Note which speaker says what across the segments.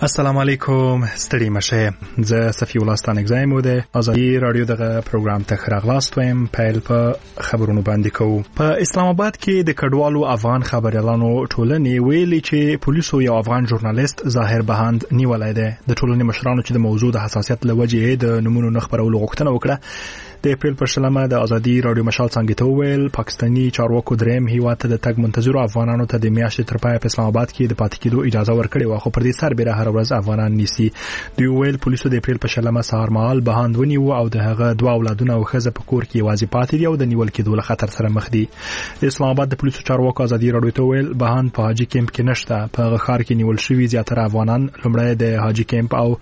Speaker 1: السلام علیکم ستړي مشه زه صفی الله ستانګزای مو ده ازادي رادیو دغه پروګرام ته خراغلاست ويم پیل په خبرونو باندې کوو. په اسلام آباد کې د کډوالو افغان خبريالانو ټولنې ویلي چې پولیسو یو افغان ژورنالیست ظاهر بهاند نیولای دی. د ټولنې مشرانو چې د موضوع د حساسیت لوجې د نمونو نخبرولو غوښتنه وکړه. د اپریل پر شلمه د ازادي رادیو مشال څنګه ته ویل پاکستاني چارواکو دریم هیواد ته د تګ منتظرو افغانانو ته د میاشتې تر پای په اسلام آباد کې د پاتې کېدو اجازه ورکړې و، خو پر دې سربېره هر ورځ افغانان نیسي. دوی ویل پولیسو د اپریل په شلمه سهار مهال بهاند ونیو او د هغه دوه اولادونه او ښځه په کور کې یوازې پاتې دي او د نیول کېدو له خطر سره مخ دي. د اسلام آباد د پولیسو چارواکو ازادي رادیو ته ویل بهاند په حاجی کیمپ کې نشته. په هغه ښار کې نیول شوي زیاتره افغانان لومړی د حاجی کیمپ او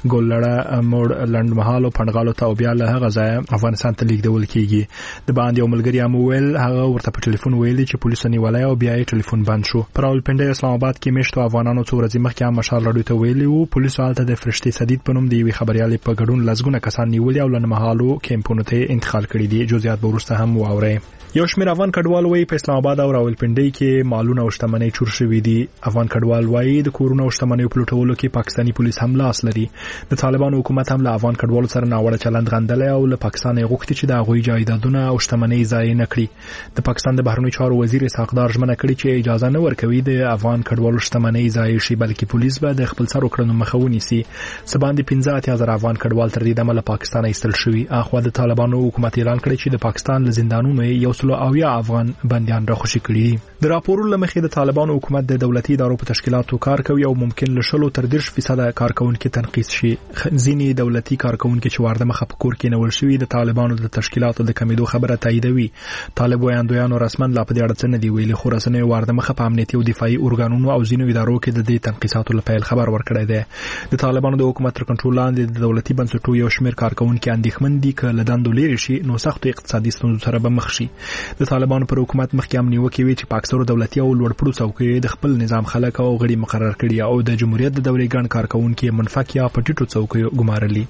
Speaker 1: ګولړه موړ لندمحال او پندغالو ته بیا له هغه ځای افغانستان ته لیږدول کیږي. د باندې یو ملګری امویل هغه ورته په ټلیفون ویلي چې پولیسو نیولای او بیا یې ټلیفون بند شو. پر راولپنډي اسلام آباد کې میشتو افغانانو څو ورځې مخکې هم مشال رادیو ته ویلي وو پولیسو هلته د فرشتي صدید په نوم د یوې خبريالې په ګډون لزګونه کسان نیولي او لندمحالو کیمپونو ته انتقال کړي دي. جزئیات به وروسته هم واورئ. یو شمېر افغان کډوال وایي په اسلام آباد او راولپنډي کې مالونه او شتمنۍ چور شوي دي. افغان کډوال وایي د کورونو او شتمنیو په لوټولو کې پاکستاني پولیس هم لاس لري. د طالبانو حکومت هم له افغان کډوالو سره ناوړه چلند غندلی او له پاکستان یې غوښتي چې د هغوی جایدادونه او شتمنۍ ضایع نه کړي. د پاکستان د بهرنیو چارو وزیر اسحاق دار ژمنه کړې چې اجازه نه ورکوي د افغان کډوالو شتمنۍ ضایع شي، بلکې پولیس به د خپل سر وکړنو مخه ونیسي. څه باندې 15,000 افغان کډوال تر دې دمه له پاکستان ایستل شوي. اخوا د طالبانو حکومت اعلان کړی چې د پاکستان له زندانونو 170 افغان بنديان راخوشي کړي. د راپورونو لمخې د طالبانو حکومت د دولتي ادارو په تشکیلاتو کار کوي او ممکن له 10 تر 30% کارکونکو تنقیس شي. ځینې دولتي کارکونکو چې وارده مخه په کور کې نیول شوي د طالبانو د تشکیلاتو د کمیدو خبره تاییدوي. طالب وایندویانو رسماً لا په دې اړه څه نه دی ویلي، خو رسنیو وارده مخه په امنیتي او دفاعي ارګانونو او ځینو ادارو کې د دې تنقیساتو لپاره خبر ورکړی دی. د طالبانو د حکومت تر کنټرول لاندې د دولتي بنسټونو یو شمېر کارکونکو اندېښمن دي چې له دندو لري شي نو سختو اقتصادي ستونزو سره به مخ شي. د طالبانو پر حکومت مخکې هم نیوکې وي چې پاکستان دولتي او لوړپوړو څوکۍ د خپل نظام خلک او غړي مقرر کړي او د جمهوریت د دورې ګڼ کارکونکو منفک یا پټیټو څوکۍ ګمارلي.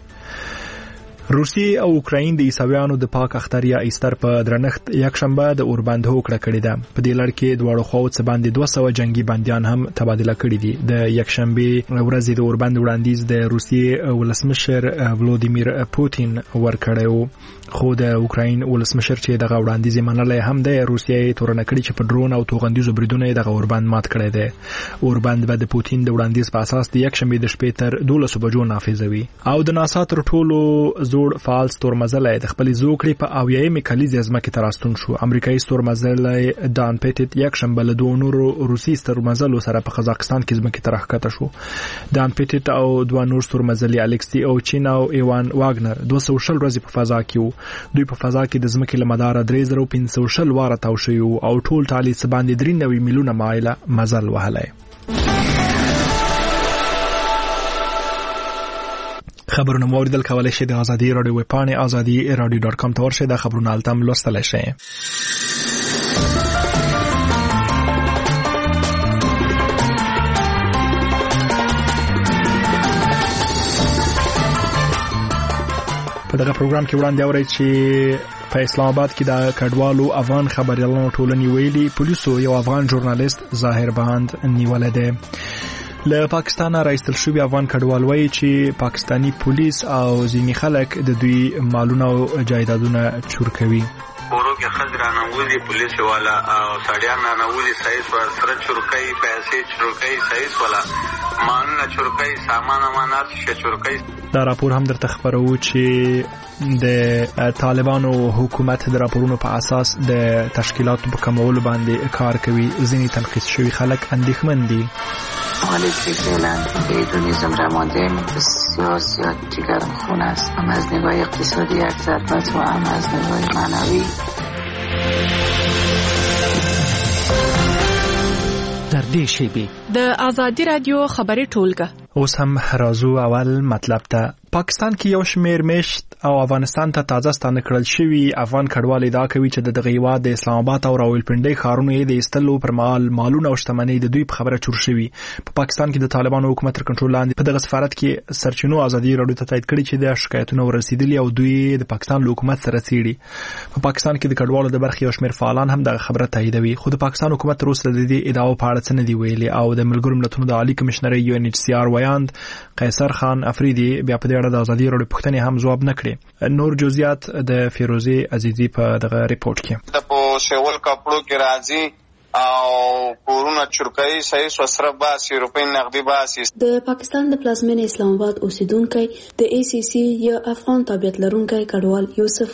Speaker 1: روسیې او اوکراین د عیسویانو د پاک اختر یا ایستر په درنښت یکشنبه د اوربند هوکړه کړې ده. په دې لړ کې دواړو خواو څخه باندې 200 جنگي بنديان هم تبادله کړي دي. د یکشنبه ورځ د اوربند وړاندیز د روسیې ولسمشر ولادیمیر پوتین ورکړیو، خو د اوکراین ولسمشر چې دغه وړاندیز منلای هم د روسیې تورنه کړی چې په ډرون او توغندیزو بریدونو دغه اوربند مات کړی دی. اوربند به د پوتین د وړاندیز په اساس د یکشنبه د شپې تر 12 بجو نافذوي. او د ناسا تر ټولو زوړ فعال ستورمزلی د خپل زوکړې په اویایمې کلیزې ځمکې ته راستون شو. امریکایي ستورمزلی دان پیټټ یکشنبه له دوه نورو روسي ستورمزلو سره په قزاقستان کې ځمکې ته راښکته شو. دان پیټټ او دوه نور ستورمزلي الکسي او چین او ایوان واګنر 200 ورځې په فضا کې وو. دوی په فضا کې د ځمکې له مداره 3500 واره تاو شوي او ټول ټالي څه باندې 93 میلیونه مایله مزل وهلی. خبرونه مو اوریدل کولای شئ د ازادي رادیو ویب پاڼې azadi.radio.com ته ورشئ. دا خبرونه هلته هم لوستلی شئ. په دغه پروګرام کې وړاندې اورئ چې په اسلام آباد کې د کډوالو افغان خبريالانو ټولنې ویلي پولیسو یو افغان ژورنالیست ظاهر بهاند نیولی دی. له پاکستان راایستل شوي افغان کډوال وایي چې پاکستاني پولیس او ځینې خلک د دوی مالونه او جایدادونه چور کوي.
Speaker 2: ورو کې خزر ناموزي پولیس والا او سړیان ناموزي سایس ور سره چورکای پیسې چورکای سایس والا مالونه چورکای سامان امانات چورکای.
Speaker 1: دا راپور هم درته خبرو چې د طالبانو حکومت د راپورونو په اساس د تشکیلاتو په کمولو باندې کار کوي. ځینې تنقیس شوي خلک اندېښمن دي.
Speaker 3: حالی که فعلا هیدونیزم رمانده بسیار زیاد جگرم خون است، هم از نگاه اقتصادی یک ضربت و هم از نگاه معنوی.
Speaker 4: در دې شیبې
Speaker 5: د ازادي رادیو خبري ټولګه.
Speaker 1: اوس هم راځو اول مطلب ته. پاکستان کې یو شمېر میشت او افغانستان ته تازه ستانه کړل شوي افغان کډوال ادعا کوي چې دغه هیواد د اسلام آباد او راولپنډۍ ښارونو یې د ایستلو پر مهال مالونه او شتمنۍ د دوی په خبره چور شوي. په پاکستان کې د طالبانو حکومت تر کنټرول لاندې په دغه سفارت کې سرچینو ازادي راډیو ته تایید کړي چې د شکایتونو ورسېدلي او دوی د پاکستان له حکومت سره څېړي. په پاکستان کې د کډوالو د برخې یو شمېر فعالان هم دغه خبره تاییدوي، خو د پاکستان حکومت تر اوسه د دې ادعاو په اړه څه نه دي ویلي او د ملګرو ملتونو د عالي کمشنرۍ UNHCR ویاند قیصر خان افریدي بیا په دې اړه د ازادي راډیو پوښتنې هم ځواب نه کړې. نور جزئیات د فیروزي عزیزي په دغه ریپورت کې.
Speaker 2: د په شیول کپړو کې راځي او کورونه چرکای صحیح وسره باسي روپۍ نقدي باسي.
Speaker 4: د پاکستان د پلازمینې اسلام آباد اوسیدونکو د ACC یا افغان تابعیت لرونکو کډوال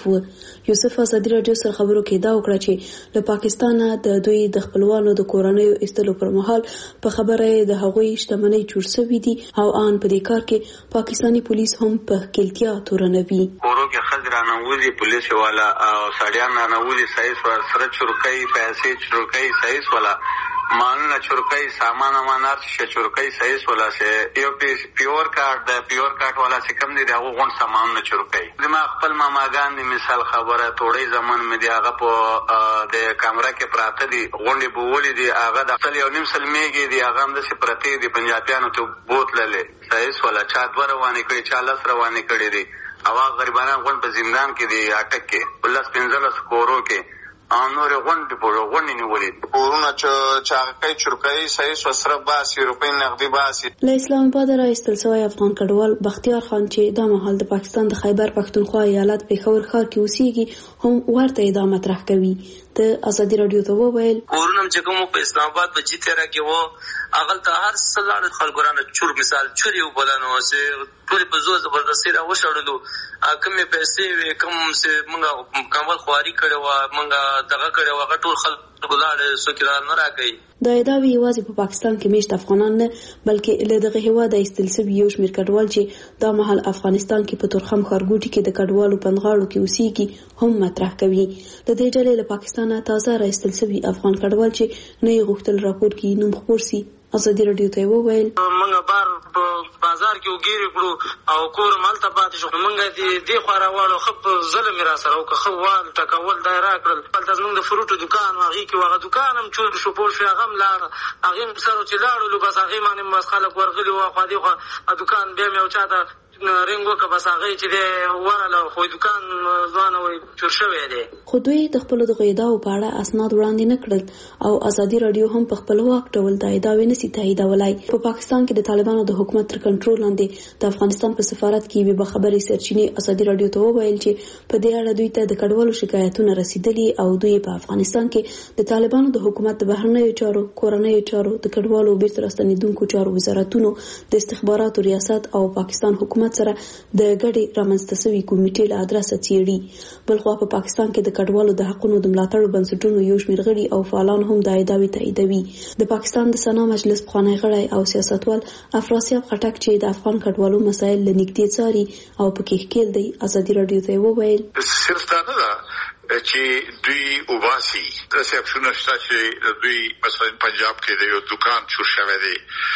Speaker 4: یوسف ازادي راډیو سره خبرو کې دا وکړه چې له پاکستان د دوی د خپلوانو د کورنۍ ایستلو پر مهال په خبره د هغوی شتمنۍ چور شوې دي او ان په دې کار کې پاکستانی پولیس هم په کلتیا تورنوي.
Speaker 2: کورو کې خزرانه وزي پولیس والا او سړیان نه وزي صحیح سره چرکای پیسې چرکای صحیح والا مالونه چرکای سامان امانات ش چرکای صحیح والا سه یو پیور کارت والا چې کم دي دغه غون سامان چرکای. زما خپل ماماګان دي مثال خبره توړې زمان مې دی هغه په د کیمرا کې پراته دي غونډې بولې دي هغه د خپل یو نیم سلمیږي دي هغه هم د سپرتی دي پنجابیانو ته بوتللې صحیح والا چا دوه روانې کړي چا لس روانې کړي دي او غریبانان غون په زندان کې دي اٹک کې ولس 15 کورو کې نور غونډې په غونډې نیولې کورونه چاقای چرکای صحیح وسره باسي روپۍ نقدي باسي.
Speaker 4: له اسلام آباد راایستل شوی افغان کډوال بختیار خان چې د مهال د پاکستان د خیبر پښتونخوا ایالت پېښور ښار کې اوسېږي هم ورته ادعا مطرح کوي. د ازادي راډیو ته وویل
Speaker 5: کورونه چې کوم په اسلام آباد په جیتره کې وو اغل ته هر څلور خلګورانه چور مثال چوري وبلانو چې ټول په زور زبردستي را وشړلو کومې پیسې وې کوم چې موږ کمال خواري کړو موږ دغه کړو غټول خلک ګلاړ سوکرا نه راګي.
Speaker 4: دا ادعاوې یوازې په پاکستان کې میشت افغانان نه بلکې له دغه هیواده ایستل شوي یو شمېر کډوال چې دا مهال افغانستان کې په تورخم ښارګوټي کې د کډوالو پنغاړو کې اوسېږي هم مطرح کوي. د دې ډلې له پاکستان تازه راایستل شوي افغان کډوال چې نه یې غوښتل راپور کې نوم خپور سي. ازادي راډیو ته وویل
Speaker 5: موږ بار په بازار کې وګیرې کړو او کور مالته پاتې شو موږ دې خورا واړو خپ ظلم را سره او خو وال ټکول دایره کړل بلته موږ د فروټو دکان واغې کې واغه دکان هم چور شو پور شو هغه لاړ هغه سره چې لاړو بس هغه باندې مس خلک ورغلي او خو دې دکان بیا مې او چاته رنګو که بس هغه چې دی ورله خو دکان ځوانه وي چور شوی دی.
Speaker 4: خو دوی د خپلو دغو ادعاو په اړه اسناد وړاندې نه کړل او ازادي راډیو هم په خپلواک ډول دا ادعاوې نشي تاییدولی. په پاکستان کې د طالبانو د حکومت تر کنټرول لاندې د افغانستان په سفارت کې یوې باخبرې سرچینې ازادي راډیو ته وویل چې په دې اړه دوی ته د کډوالو شکایتونه رسیدلي او دوی په افغانستان کې د طالبانو د حکومت د بهرنیو چارو کورنیو چارو د کډوالو بیرته راستنېدونکو چارو وزارتونو د استخباراتو ریاست او پاکستان حکومت سره د ګډې رامنځته شوې کمیټې له ادرسه څېړي. بلخوا په پاکستان کې د کډوالو د حقونو د ملاتړ بنسټونو یو شمېر غړي او فعالان هم دا ادعاوې تاییدوي. د پاکستان د سنا مجلس پخوانی غړی او سیاستوال افراسیاب خټک چې د افغان کډوالو مسایل له نږدې څاري او پکې ښکېل دی ازادي راډیو ته وویل
Speaker 6: صرف دا نه ده چې دوی وباسي د سیاکشنو شته چې دوی مثلا پنجاب کې د یو دکان چور شوی دی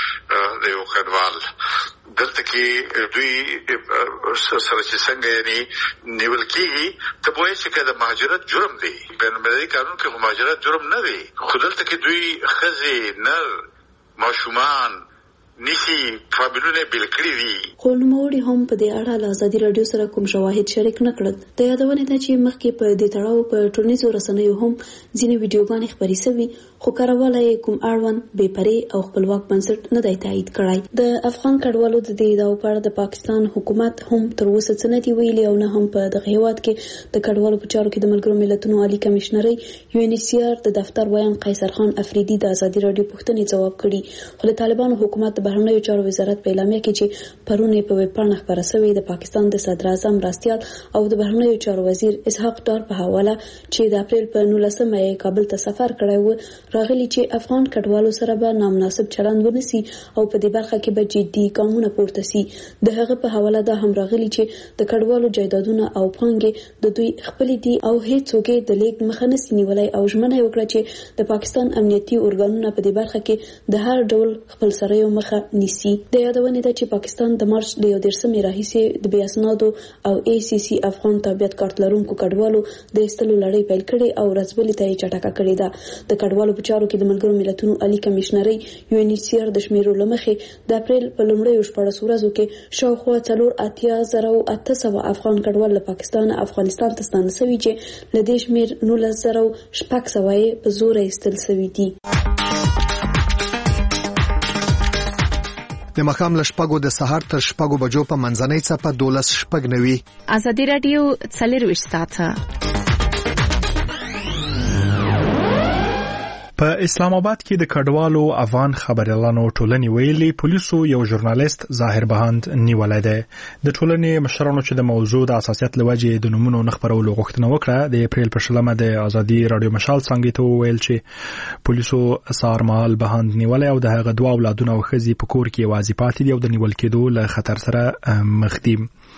Speaker 6: د یو کډوال دلته کې دوی سره چې څنګه یعنی نیول کېږي ته وایي چې د مهاجرت جرم دی بین المللي قانون کې مهاجرت جرم نه دی خو دلته کې دوی ښځې نر ماشومان نشي فاميلونه بل کړی دي.
Speaker 4: خو نوموړي هم په دې اړه له ازادي راډیو سره کوم شواهد شریک نه کړل. د یادونې ده چې مخکې په دې تړاو په ټولنیزو رسنیو هم ځینې ویډیوګانې خپرې شوي خو کارواله یې کوم اړوند بې پرې او خپلواک بنسټ نه دی تایید کړی. د افغان کډوالو د دې ادعاو په اړه د پاکستان حکومت هم تر اوسه څه نه دي ویلي او نه هم په دغه هیواد کې د کډوالو په چارو کې د ملګرو ملتونو عالي کمشنرۍ UNHCR د دفتر ویان قیصر خان افریدي د ازادي راډیو پوښتنې ځواب کړي. خو د طالبانو حکومت بهرنیو چارو وزارت په اعلامیه کې چې پرون په ویب پاڼه خبره شوې د پاکستان د صدر اعظم راستیال او د بهرنیو چارو وزیر اسحاق ډار په حواله چې د اپریل په 19 کابل ته سفر کړی و راغلي چې افغان کډوالو سره به نامناسب چلند ونسی او په دې برخه کې به جدي ګامونه پورته سي. د هغه په حواله ده هم راغلي چې د کډوالو جایدادونه او پانګې د دوی خپل دي او هیڅوک د لیک مخه نسی نیولای او ژمنه وکړه چې د پاکستان امنیتي ارګانونه په دې برخه کې د هر ډول خپل سره یو مخه نیسي. د یادونه ده چې پاکستان د مارچ د 11 راهیسې د بیا اسنادو او ACC افغان تابعیت کارت لرونکو کډوالو د ایستلو لړۍ پیل کړې او ورځبلې ته یې چټکه کړې ده. د کډوالو په چارو کې د ملګرو ملتونو عالی کمشنري UNHCR د شمیرو لمخې د اپریل په لومړیو 14 ورځو کې شاوخوا 4,800 افغان کډوال له پاکستان افغانستان ته ستانه شوي چې له دې شمیر 19,600 په زور ایستل شوي دي.
Speaker 7: د مخام له شپږو د سهار تر شپږو بجو په منځنۍ څپه 12:09.
Speaker 8: ازادي رادیو 24 ساعته.
Speaker 1: په اسلام آباد کې د کډوالو افغان خبريالانو ټولنې ویلي پولیسو یو ژورنالیست ظاهر بهاند نیولای دی. د ټولنې مشرانو چې د موضوع د اساسیت لوجې د نومونو نخبرولو غوښتنه وکړه د اپریل په 16 د ازادي رادیو مشال څنګه ته ویل چې پولیسو سارمال بهاند نیولای او د هغه دوه اولادونه او خزي په کور کې واځي پاتې دي او د نیول کېدو له خطر سره مخ دي.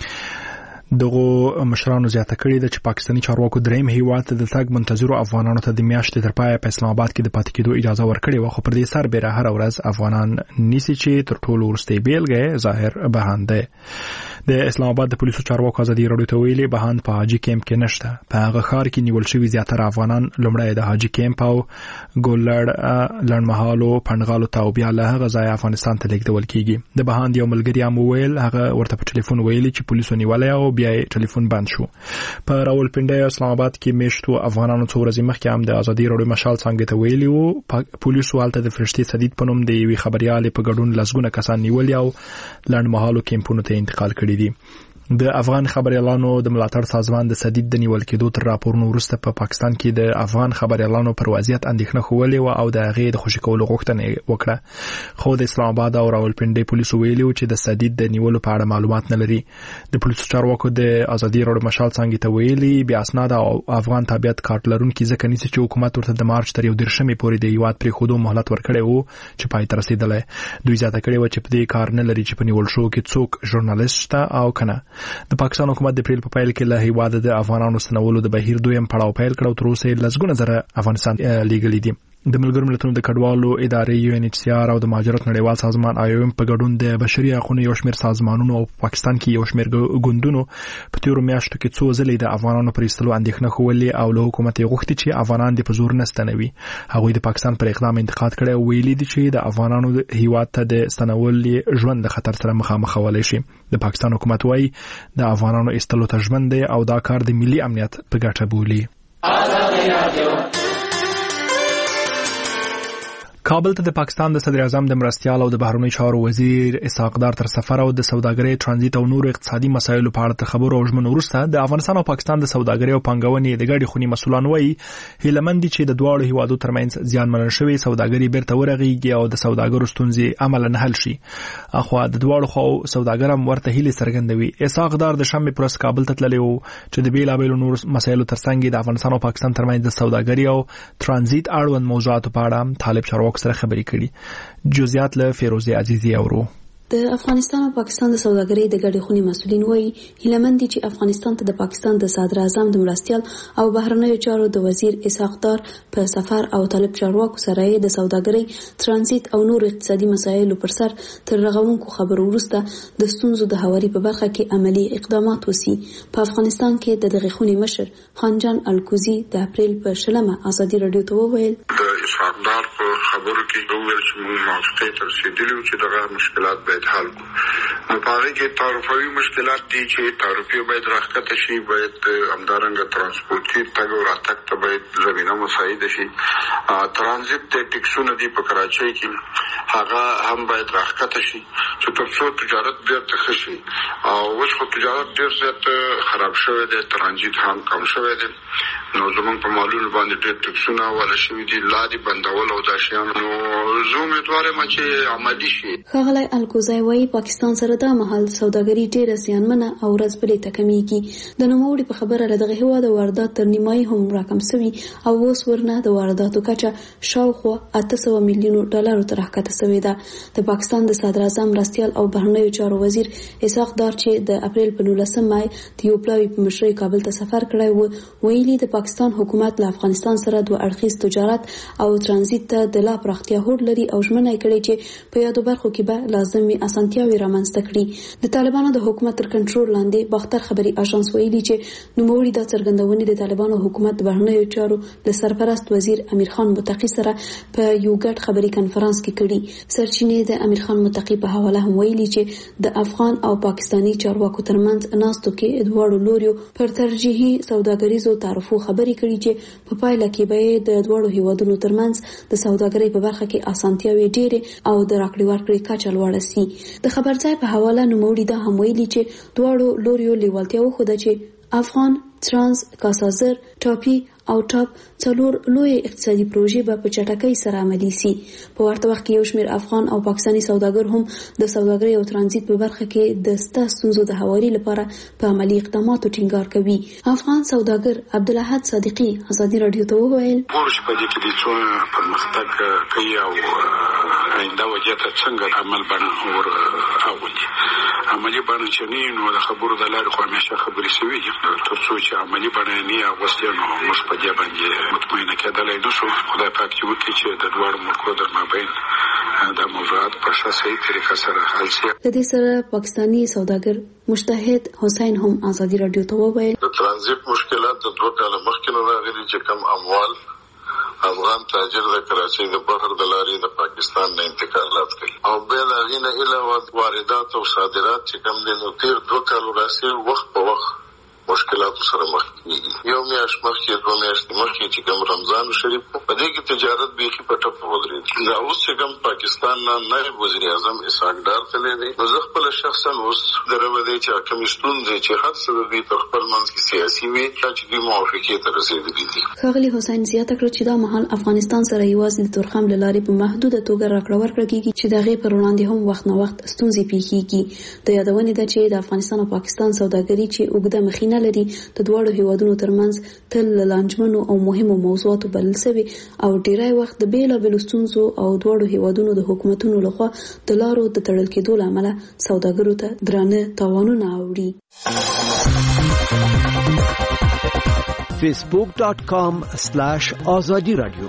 Speaker 1: دغه مشرانو زیاته کړی د چې پاکستاني چارواکو دریم هیواد ته د تګ منتظرو افغانانو ته د میاشتې تر پایه په اسلام آباد کې د پاتې کېدو اجازه ورکړې و، خو پر دې سربېره هر ورځ افغانان نیسي چې تر ټولو وروستۍ بیلګه ظاهر بهاند دی. د اسلام آباد د پولیسو چارواکو ازادي رادیو ته ویلي بهاند په حاجی کیمپ کې نشته. په هغه ښار کې نیول شوي زیاتره افغانان لومړی د حاجی کیمپ او ګولړ لړمحالو پندغالو ته او بیا له هغه ځای افغانستان ته لیږدول کیږي. د بهاند یو ملګری هم ویل هغه ورته په ټلیفون ویلي چې پولیسو نیولای او بیا ټلیفون بند شو. په راولپنډي او اسلام آباد کې میشتو افغانانو څو ورځې مخکې هم د ازادي رادیو مشال څنګه ته ویلي وو پولیسو حالت د فرشتي سدید په نوم د یوې خبريالې په ګډون لسګونه کسان نیولي او لړمحالو کیمپونو ته انتقال کړي دي. د افغان خبريالانو د ملاتړ سازمان د سدید د نیول کېدو تر راپورونو وروسته په پاکستان کې د افغان خبريالانو پر وضعیت اندېښنه خولې او د هغې د خوشي کولو غوښتنه وکړه، خو د اسلام آباد او راولپنډي پولیسو ویلي چې د سدید د نیولو په اړه معلومات نه لري. د پولیسو چارواکو د ازادي رادیو مشال څنګه ته ویلي بیا اسناد او افغان تابعیت کارت لرونکي ځکه نیسي چې حکومت ورته د مارچ تر 11 پورې د هیواد پرې خودو مهلت ورکړی وو چې پای ته رسیدلی. دوی زیاته کړې و چې په دې کار نه لري چې په نیول شو کې څوک ژورنالیست او کنه. د پاکستان حکومت د اپریل په پیل کې له هیواد د افغانانو ستنولو د بهیر دویم پړاو پیل کړ او تر اوسه لسګونه زره افغانستان لیږلي دي. د ملګرو ملتونو د کډوالو ادارې UNHCR او د مهاجرت نړیوال سازمان IOM په ګډون د بشري حقوقو یو شمېر سازمانونو او پاکستان کې یو شمېر ګوندونو په تیرو میاشتو کې څو ځلې د افغانانو پر ایستلو اندېښنه ښولې او له حکومت یې غوښتي چې افغانان د په زور نه ستنوي. هغوی د پاکستان پر اقدام انتقاد کړی او ویلي دي چې د افغانانو هیواد ته د ستنول ژوند د خطر سره مخامخ کولای شي. د پاکستان حکومت وايي د افغانانو ایستلو ته ژمن دی او دا کار د ملي امنیت په ګټه بولي. کابل ته د پاکستان د صدر اعظم د مرستیال او د بهرنی چارو وزیر اسحاق دار تر سفر او د سوداګرۍ ترانزیت او نور اقتصادي مسایلو په اړه خبرو او ژمنو وروسته د افغانستان او پاکستان د سوداګرۍ او پانګونې د ګډې خونی مسولان وایي هیلمند چې د دواړو هیوادو ترمنځ زیانمن شوی سوداګري بیرته ورغېږي او د سوداګرو ستونزې عملاً حل شي. اخوا د دواړو خو سوداګر هم ورته هیله څرګندوي. اسحاق دار د شنبې پر ورځ کابل ته تللی و چې د بیلابیلو نور مسایلو ترڅنګ د افغانستان او پاکستان ترمنځ د سوداګرۍ او ترانزیت اړوند موضوعاتو په اړه طالب چارواکو سره خبرې کړي. جزئیات له فیروزه عزیزی اورو.
Speaker 4: د افغانستان او پاکستان د سوداګرۍ د ګډې خونی مسؤلین وایي هیلمند دي چې افغانستان ته د پاکستان د صدر اعظم د مرستیال او بهرنیو چارو د وزیر اسحاق دار په سفر او طالب چارواکو سره د سوداګرۍ ترانزیت او نور اقتصادي مسایلو پر سر تر رغونکو خبرو وروسته د ستونزو د هواري په برخه کې عملی اقدامات وسی. په افغانستان کې د دغه خونی مشر خانجان الکوزی د اپریل په 16 ازادي رادیو ته وویل
Speaker 6: د اسحاق دار په خبرو کې وویل چې موږ موافقه تر رسیدلو چې دغه مشکلات باید حل کو. نو پاره کې تعرفوي مشکلات دي چې تعرفي باید راکته شي، باید همدارنګه ترانسپورتي تګ او راتګ ته باید زمينه مساعده شي. ترانزیت ټیکسونه دي په کراچۍ کې هغه هم باید راکته شي چې ترڅو تجارت بیرته ښه شي. او اوس خو تجارت ډېر زیات خراب شوی دی، ترانزیت هم کم شوی دی. نو زمونږ په مالونو باندې ډېر ټیکسونه ولا شوي دي. لا دې بندول او د شیانو زه امیدوار یم چې عملي شي.
Speaker 4: ښاغلی الکوزی وايي پاکستان سره دا مهال سوداګري ډېره زیانمنه او ورځ بلې ته کمیږي. د نوموړي په خبره له دغه هېواد واردات تر نیمایي هم راکم سوي او اوس ورنه د وارداتو کچه شاوخوا 800 میلیونو ډالرو ته راښکته سوې ده. د پاکستان د صدراعظم مرستیال او بهرنیو چارو وزیر اسحاق دار چې د اپریل په 19 مای د یو پلاوي په مشرۍ کابل ته سفر کړی و، ویلي د پاکستان حکومت له افغانستان سره دوه اړخیز تجارت او ترانزیت ته د لا پراختیا هوډ لري او ژمنه یې کړې چې په یادو برخو کې به لازمي اسانتیاوې رامنځته کړي. د طالبانو د حکومت تر کنټرول لاندې باختر خبري اژانس ویلي چې نوموړي د څرګندونې د طالبانو حکومت د بهرنیو چارو د سرپرست وزیر امیر خان متقی سره په یو ګډ خبري کنفرانس کې کړي. سرچینې د امیر خان متقی په حواله هم ویلي چې د افغان او پاکستاني چارواکو ترمنځ ناستو کې دواړو لوریو پر ترجیحي سوداګریزو تعرفو خبري کړي چې په پایله کې به د دواړو هیوادونو ترمنځ د سوداګرۍ په برخه کې اسانتیاوې ډېرې او د راکړې ورکړې کچه لوړه سي. د خبرځای په حواله نوموړي دا هم ویلي چې دواړو لوریو لیوالتیا وښوده چې افغان ترانس کاسازر ټاپي او ټاپ څلور لوی اقتصادي پروژې به په چټکۍ سره عملي سي. په ورته وخت کې یو شمېر افغان او پاکستاني سوداګر هم د سوداګرۍ او ترانزیت په برخه کې د سته ستونزو د هواري لپاره په عملي اقداماتو ټینګار کوي. افغان سوداګر عبدالاحد صادقي ازادي رادیو ته وویل
Speaker 6: ورش په دې کې د څونه پرمختګ کوي او آینده وجه ته څنګه عمل باندې ور اولي عملي باندې چې نو د خبرو د لارې خو همیشه خبرې شوي دي تر څو چې عملي باندې نه اغوستي نو موږ په دې باندې مطمئنه کېدلای نشو. خدای پاک چې وکړي چې د دوړو ملکو در مابین د موضوعات په صحیح طریقه سره حل شي.
Speaker 4: د دې سره پاکستاني سوداګر مجتهد حسین هم ازادي رادیو ته وویل
Speaker 6: د ترانزیت مشکلات د 2 کال مخکې نه راغلي چې کم اموال افغان تاجر د کراچۍ د بحر د لارې د پاکستان نه انتقالات کوي او بیا د هغې نه علاوه واردات او صادرات چې کم دي نو تېر 2 کالو راسي وخت په وخت مشکلاتو سره مخ کېږي. یو میاشت مخکې 2 میاشتې مخکې چې کوم رمضان شریف په دې کې تجارت بیخي په ټپه ودرېد. دا اوس چې کوم پاکستان نه نایب وزیر اعظم اسحاق ډار تللی دی نو زه خپله شخصا اوس دروه دی چې کومې ستونزې چې هر څه د دوی په خپل منځ کې سیاسي وي چې دوی موافقې ته رسېدلي دي.
Speaker 4: ښاغلي حسین زیاته کړه چې دا مهال افغانستان سره یوازې د تورخم له لارې په محدوده توګه راکړه ورکړه کېږي چې د هغې پر وړاندې هم وخت نه وخت ستونزې پیښیږي. د یادونې ده چې د افغانستان او پاکستان سوداګري چې اوږده مخینه لري د دواړو هیوادونو ترمنځ تل لانجمنو او مهمو موضوعاتو بلل شوی او ډیری وخت د بیلابېلو ستونزو او دواړو هیوادونو د حکومتونو لخوا د لارو د تړل کېدو له امله سوداګرو ته درانه تاوانونه اوړي.
Speaker 7: facebook.com/azadi radio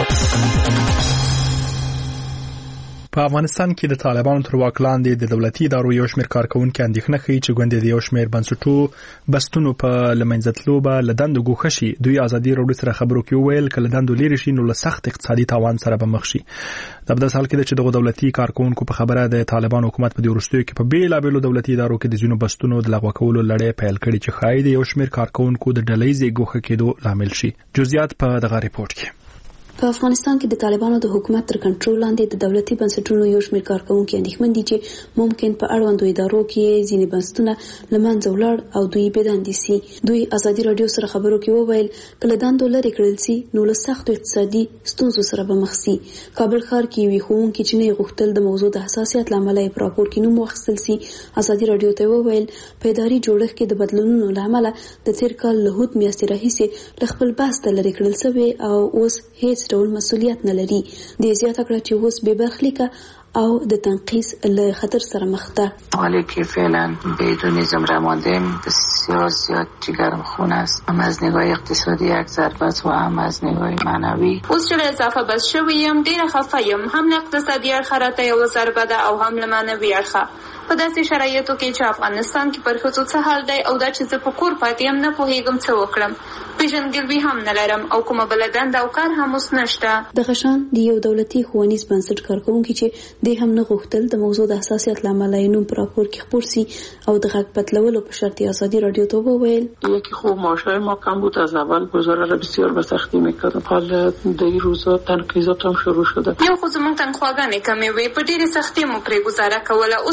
Speaker 1: په افغانستان کې د طالبانو تر واک لاندې د دولتي ادارو یو شمېر کارکونکو اندېښنه ښیي چې ګوندې د یو شمېر بنسټو بستونو په لمنځتلو به له دندو ګوښه شي. دوی ازادي راډیو سره خبرو کې وویل که له دندو لرې شي نو له سخت اقتصادي تاوان سره به مخ شي. دا په داسې حال کې ده چې دغو دولتي کارکونکو په خبره د طالبان حکومت په دې وروستیو کې په بیلابېلو دولتي ادارو کې د ځینو بستونو د لغوه کولو لړۍ پیل کړې چې ښایي د یو شمېر کارکونکو د ډلهییزې ګوښه کېدو لامل شي. جزئیات په دغه ریپورت کې.
Speaker 4: په افغانستان کې د طالبانو د حکومت تر کنټرول لاندې د دولتي بنسټونو یو شمېر کارکونکو اندېښمن دي چې ممکن په اړوندو ادارو کې ځینې بنسټونه له منځه ولاړ او دوی بې دندې سي. دوی ازادي راډیو سره خبرو کې وویل که له دندو لرې کړل سي نو له سختو اقتصادي ستونزو سره به مخ سي. کابل ښار کې یوې ښوونکي چې نه یې غوښتل د موضوع د حساسیت له امله یې په راپور کې نوم واخیستل سي ازادي راډیو ته وویل په اداري جوړښت کې د بدلونونو له امله د تېر کال له هود میاشتې راهیسې له خپل بسته لرې کړل شوی او اوس هیڅ ډول مسؤلیت نه لري. د زیاته کړه چې اوس بې برخلیکه او د تنقیص له خطر سره مخ ده.
Speaker 3: حالی که فعلا بدون نظم ماندیم بسیار زیاد جگرم خون است، هم از نگاه اقتصادی یک ضربت و هم از نگاه معنوی.
Speaker 9: اوس چې اضافه بس شوی یم ډیره خفه یم، هم له اقتصادي اړخه راته یوه ضربه ده او هم له معنوي اړخه. په داسې شرایطو کې چې افغانستان کې پر ښځو څه حال دی او دا چې زه په کور پاتې یم نه پوهېږم څه وکړم، پیژندګلوي هم نه لرم او کومه بله دنده او کار هم اوس نشته.
Speaker 4: دغه شان د یو دولتي ښوونیز بنسټ کارکوونکي چې دی هم نه غوښتل د موضوع د حساسیت له امله یې نوم په راپور کې خپور سي او د غږ پتلولو په شرط ازادي راډیو ته وویل
Speaker 10: یکی خوب معاشهای ما کم بود، از اول گزاره را بسیار به سختی میکردم، حال در این روزا تنقیضات هم شروع شده.
Speaker 9: یو خو زموږ تنخواګانې کمې وې، په ډېرې سختۍ مو پرې ګزاره کوله، اوس تنقیض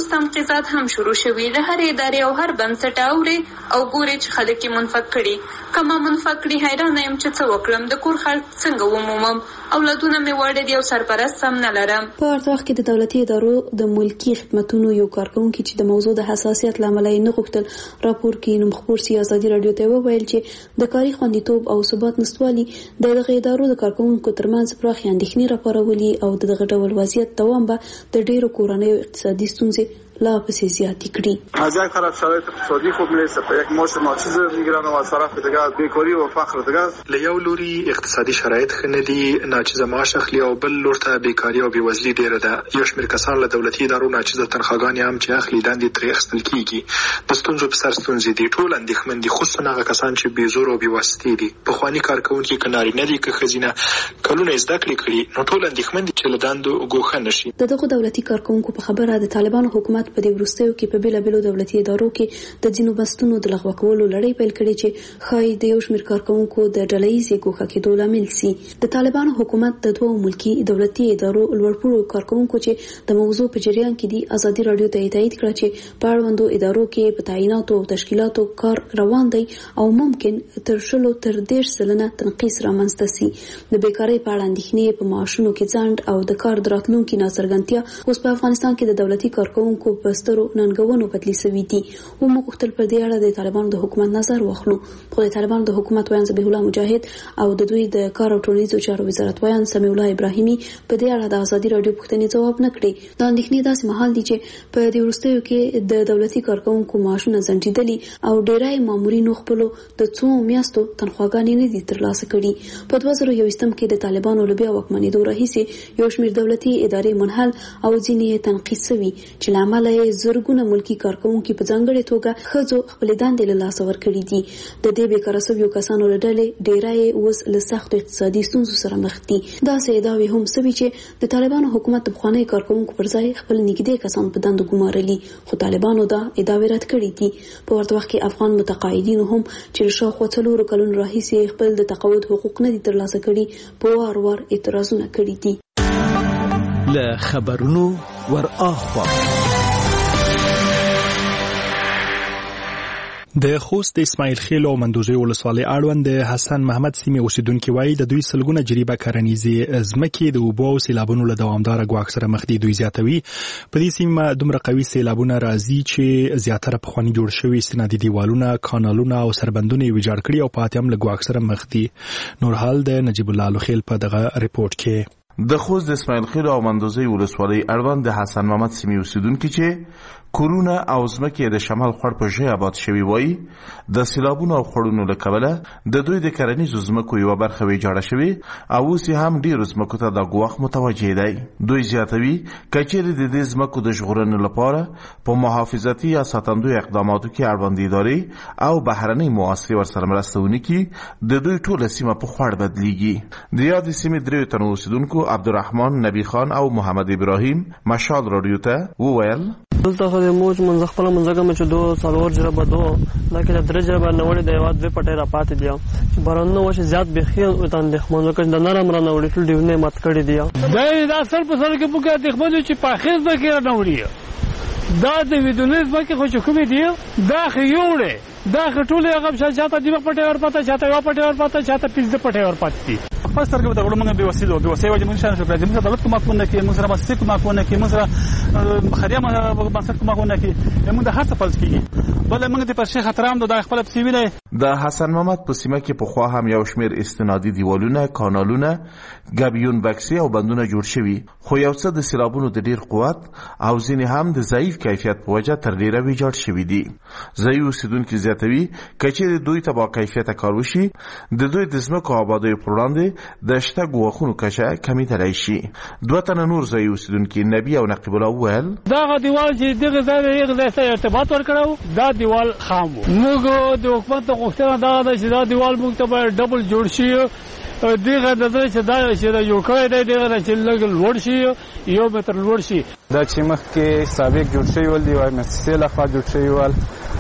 Speaker 9: تجهیزات هم شروع شوي. له هرې ادارې او هر بنسټ اوري او ګوري چې خلک یې منفق کړي. که ما منفق کړي حیرانه یم چې څه وکړم، د کور خلک څنګه ومومم، اولادونه مې واړه دي او سرپرست هم نه لرم.
Speaker 4: په ورته وخت کې د دولتي ادارو د ملکي خدمتونو یو کارکونکي چې د موضوع د حساسیت له امله یې نه غوښتل راپور کې نوم خپور سي ازادي رادیو ته وویل چې د کاري خوندیتوب او ثبات نشتوالي د دغه ادارو د کارکونکو ترمنځ پراخې اندېښنې راپارولي او د دغه ډول وضعیت دوام به د ډېرو کورنیو اقتصادي ستونزې لا پسې زیاتې کړي.
Speaker 11: از یک طرف شرایط اقتصادی خوب نیست، یک معاش ناچیز میگیرن و از طرف دیگه بیکاری و فقر دیگه.
Speaker 1: له یو لوري اقتصادي شرایط ښه نه دي، ناچیزه معاش اخلي، او بل لور ته بیکاري او بېوزلي ډېره ده. یو شمېر کسان له دولتي ادارو ناچیزه تنخواګانې هم چې اخلي دندې ترې اخیستل کېږي. د ستونزو په سر ستونزې دي. ټول اندېښمن دي، خصوصا هغه کسان چې بې زور او بې واسطې دي. پخواني کارکوونکي که نارینه دي که ښځینه کلونه یې زده کړې کړي، نو ټول اندېښمن دي چې له دندو ګوښه نه شي.
Speaker 4: د دغو دولتي کارکوونکو په خبره د طالبانو حکومت په دې وروستیو کې په بیلابیلو دولتي ادارو کې د ځینو بستونو د لغوه کولو لړۍ پیل کړې چې ښایي د یو شمېر کارکوونکو د ډلهییزې ګوښه کېدو لامل سي. د طالبانو حکومت د دوو ملکي دولتي ادارو لوړپوړو کارکوونکو چې د موضوع په جریان کې دي ازادي رادیو ته تایید کړه چې په اړوندو ادارو کې په تعیناتو او تشکیلاتو کار روان دی او ممکن تر 10 تر 13 سلنه تنقیص رامنځته سي. د بیکارۍ په اړه اندېښنې په معاشونو کې ځنډ او د کار د راتلونکي ناڅرګندتیا اوس په افغانستان کې د دولتي کارکوونکو په سترو ننګونو بدلی سوي دي. وموږ غوښتل پر دې اړه د طالبانو د حکومت نظر واخلو، خو د طالبانو د حکومت ویان ذبیح الله مجاهد او د دوی د کار او ټولنیزو چارو وزارت ویان سمیع الله ابراهیمي په دې اړه د ازادي رادیو پوښتنې ځواب نه کړي. دا اندېښنې داسې مهال دي چې په دې وروستیو کې د دولتي کارکوونکو معاشونه ځنډېدلي او ډېری مامورینو خپلو د څو میاشتو تنخواګانې نه دي ترلاسه کړي. په 2021 کې د طالبانو له بیا واکمنېدو راهیسې یو شمېر دولتي ادارې منحل او ځینې تنقیص شوي چې له امله یې زرګونه ملکي کارکوونکي په ځانګړې توګه ښځو خپلې دندې له لاسه ورکړي دي. د دې بېکاره شویو کسانو له ډلې ډېری اوس له سختو اقتصادي ستونزو سره مخ دي. داسې ادعاوې هم شوي چې د طالبانو حکومت د پخوانیو کارکوونکو پر ځای خپل نږدې کسان په دندو ګمارلي، خو طالبانو دا ادعاوې رد کړي دي. په ورته وخت کې افغان متقاعدینو هم چې له شاوخوا 4 کلونو راهیسې خپل د تقاعد حقوق نه دي ترلاسه کړي په وار وار اعتراضونه کړي دي.
Speaker 12: له خبرونو ور اخوا
Speaker 1: د خوست د اسماعیل خیل او مندوزي ولسوالۍ اړوند د حسن محمد سیمې اوسیدونکو وایي د دوی سلګونه جریبه کرنیزي ځمکې د اوبو او سیلابونو له دوامداره ګواښ سره مخ دي. دوی زیاتوي په دې سیمه دومره قوي سیلابونه راځي چې زیاتره پخواني جوړ شوي استنادي دیوالونه، کانالونه او سربندونه یې ویجاړ کړي او پاتې هم له ګواښ سره مخ دي. نور حال د نجیب الله لوخیل په دغه ریپورت کې.
Speaker 13: د خوست د اسماعیل خیل او مندوزي ولسوالۍ اړوند د حسن محمد سیمې اوسیدونکو چې کورونه او ځمکې د شمال خړ په ژۍ آباد شوي وایي د سیلابونو او خړونو له کبله د دوی د کرنیزو ځمکو یوه برخه ویجاړه شوې او اوس یې هم ډېرو ځمکو ته دا ګواښ متوجه دی. دوی زیاتوي که چیرې د دې ځمکو د ژغورنې لپاره په محافظتي یا ساتندوی اقداماتو کې اړوند ادارې او بهرنۍ مواسسې ورسره مرسته ونه کړي، د دوی ټوله سیمه په خوړ بدلیږي. د یادې سیمې 3 تنو اوسیدونکو عبدالرحمن، نبی خان او محمد ابراهیم مشال رادیو ته وویل
Speaker 14: دلته خو د موج منځ خپله منځګمه چې 2 جربه دو دا کې د 3 جربه نوړې د یوه 2 پټۍ راپاتې دي چې بارانونه وشي زیات بیخي ورته اندېښمن وکړي د نرم رانوړي ټول ډیونه یې مات کړي دي.
Speaker 15: دا سر په سر کې پوکې اندېښمن چې پاخې ځمکې رانوړي دا د ویدونې ځمکې خو چې کومې دي دا خو یوړې دا خو ټولې هغه چاته دیمه پټۍ ورپاته، چاته یوه پټۍ ورپاته، چاته 15 پټۍ ورپاتې دي. خپل سترګې د غړو موږ بې وسیلې وجه موږ شان شو کړی، موږ دولت کومک ونه کړي، موږ سره مؤسسې کومک ونه کړي، موږ سره خیریه بنسټ کومک ونه کړي، موږ د هر څه فلج کېږي. بل موږ د پر شیخ احترام د خپل پسې ویلی.
Speaker 13: د حسن محمد په سیمه کې پخوا هم یو شمېر استنادي دیوالونه، کانالونه، ګبیون بکسې او بندونه جوړ شوي، خو یو څه د سیلابونو د ډېر قوت او ځینې هم د ضعیف کیفیت په وجه تر ډېره ویجاړ شوي دي. ځایي اوسیدونکي زیاتوي که چیرې دوی ته با کیفیته کار وشي د دوی د ځمکو آبادیو پر وړاندې د شته ګواښونو کچه کمیدلی شي. 2 تنه نور ځایي اوسیدونکي نبي او نقیب الله وویل
Speaker 15: دغه دیوال چې دغه ځای سره ارتباط ورکړو دا دیوال خام و. موږ د حکومت غوښتنه دا ده چې دا دیوال موږ ته باید ډبل جوړ شي، دغه د دې چې دا چې یو کای دی دغه چې لږ لوړ شي 1 متر لوړ شي.
Speaker 16: دا چې مخکې سابق جوړ شوی ول دی وای مؤسسې لخوا جوړ شوی ول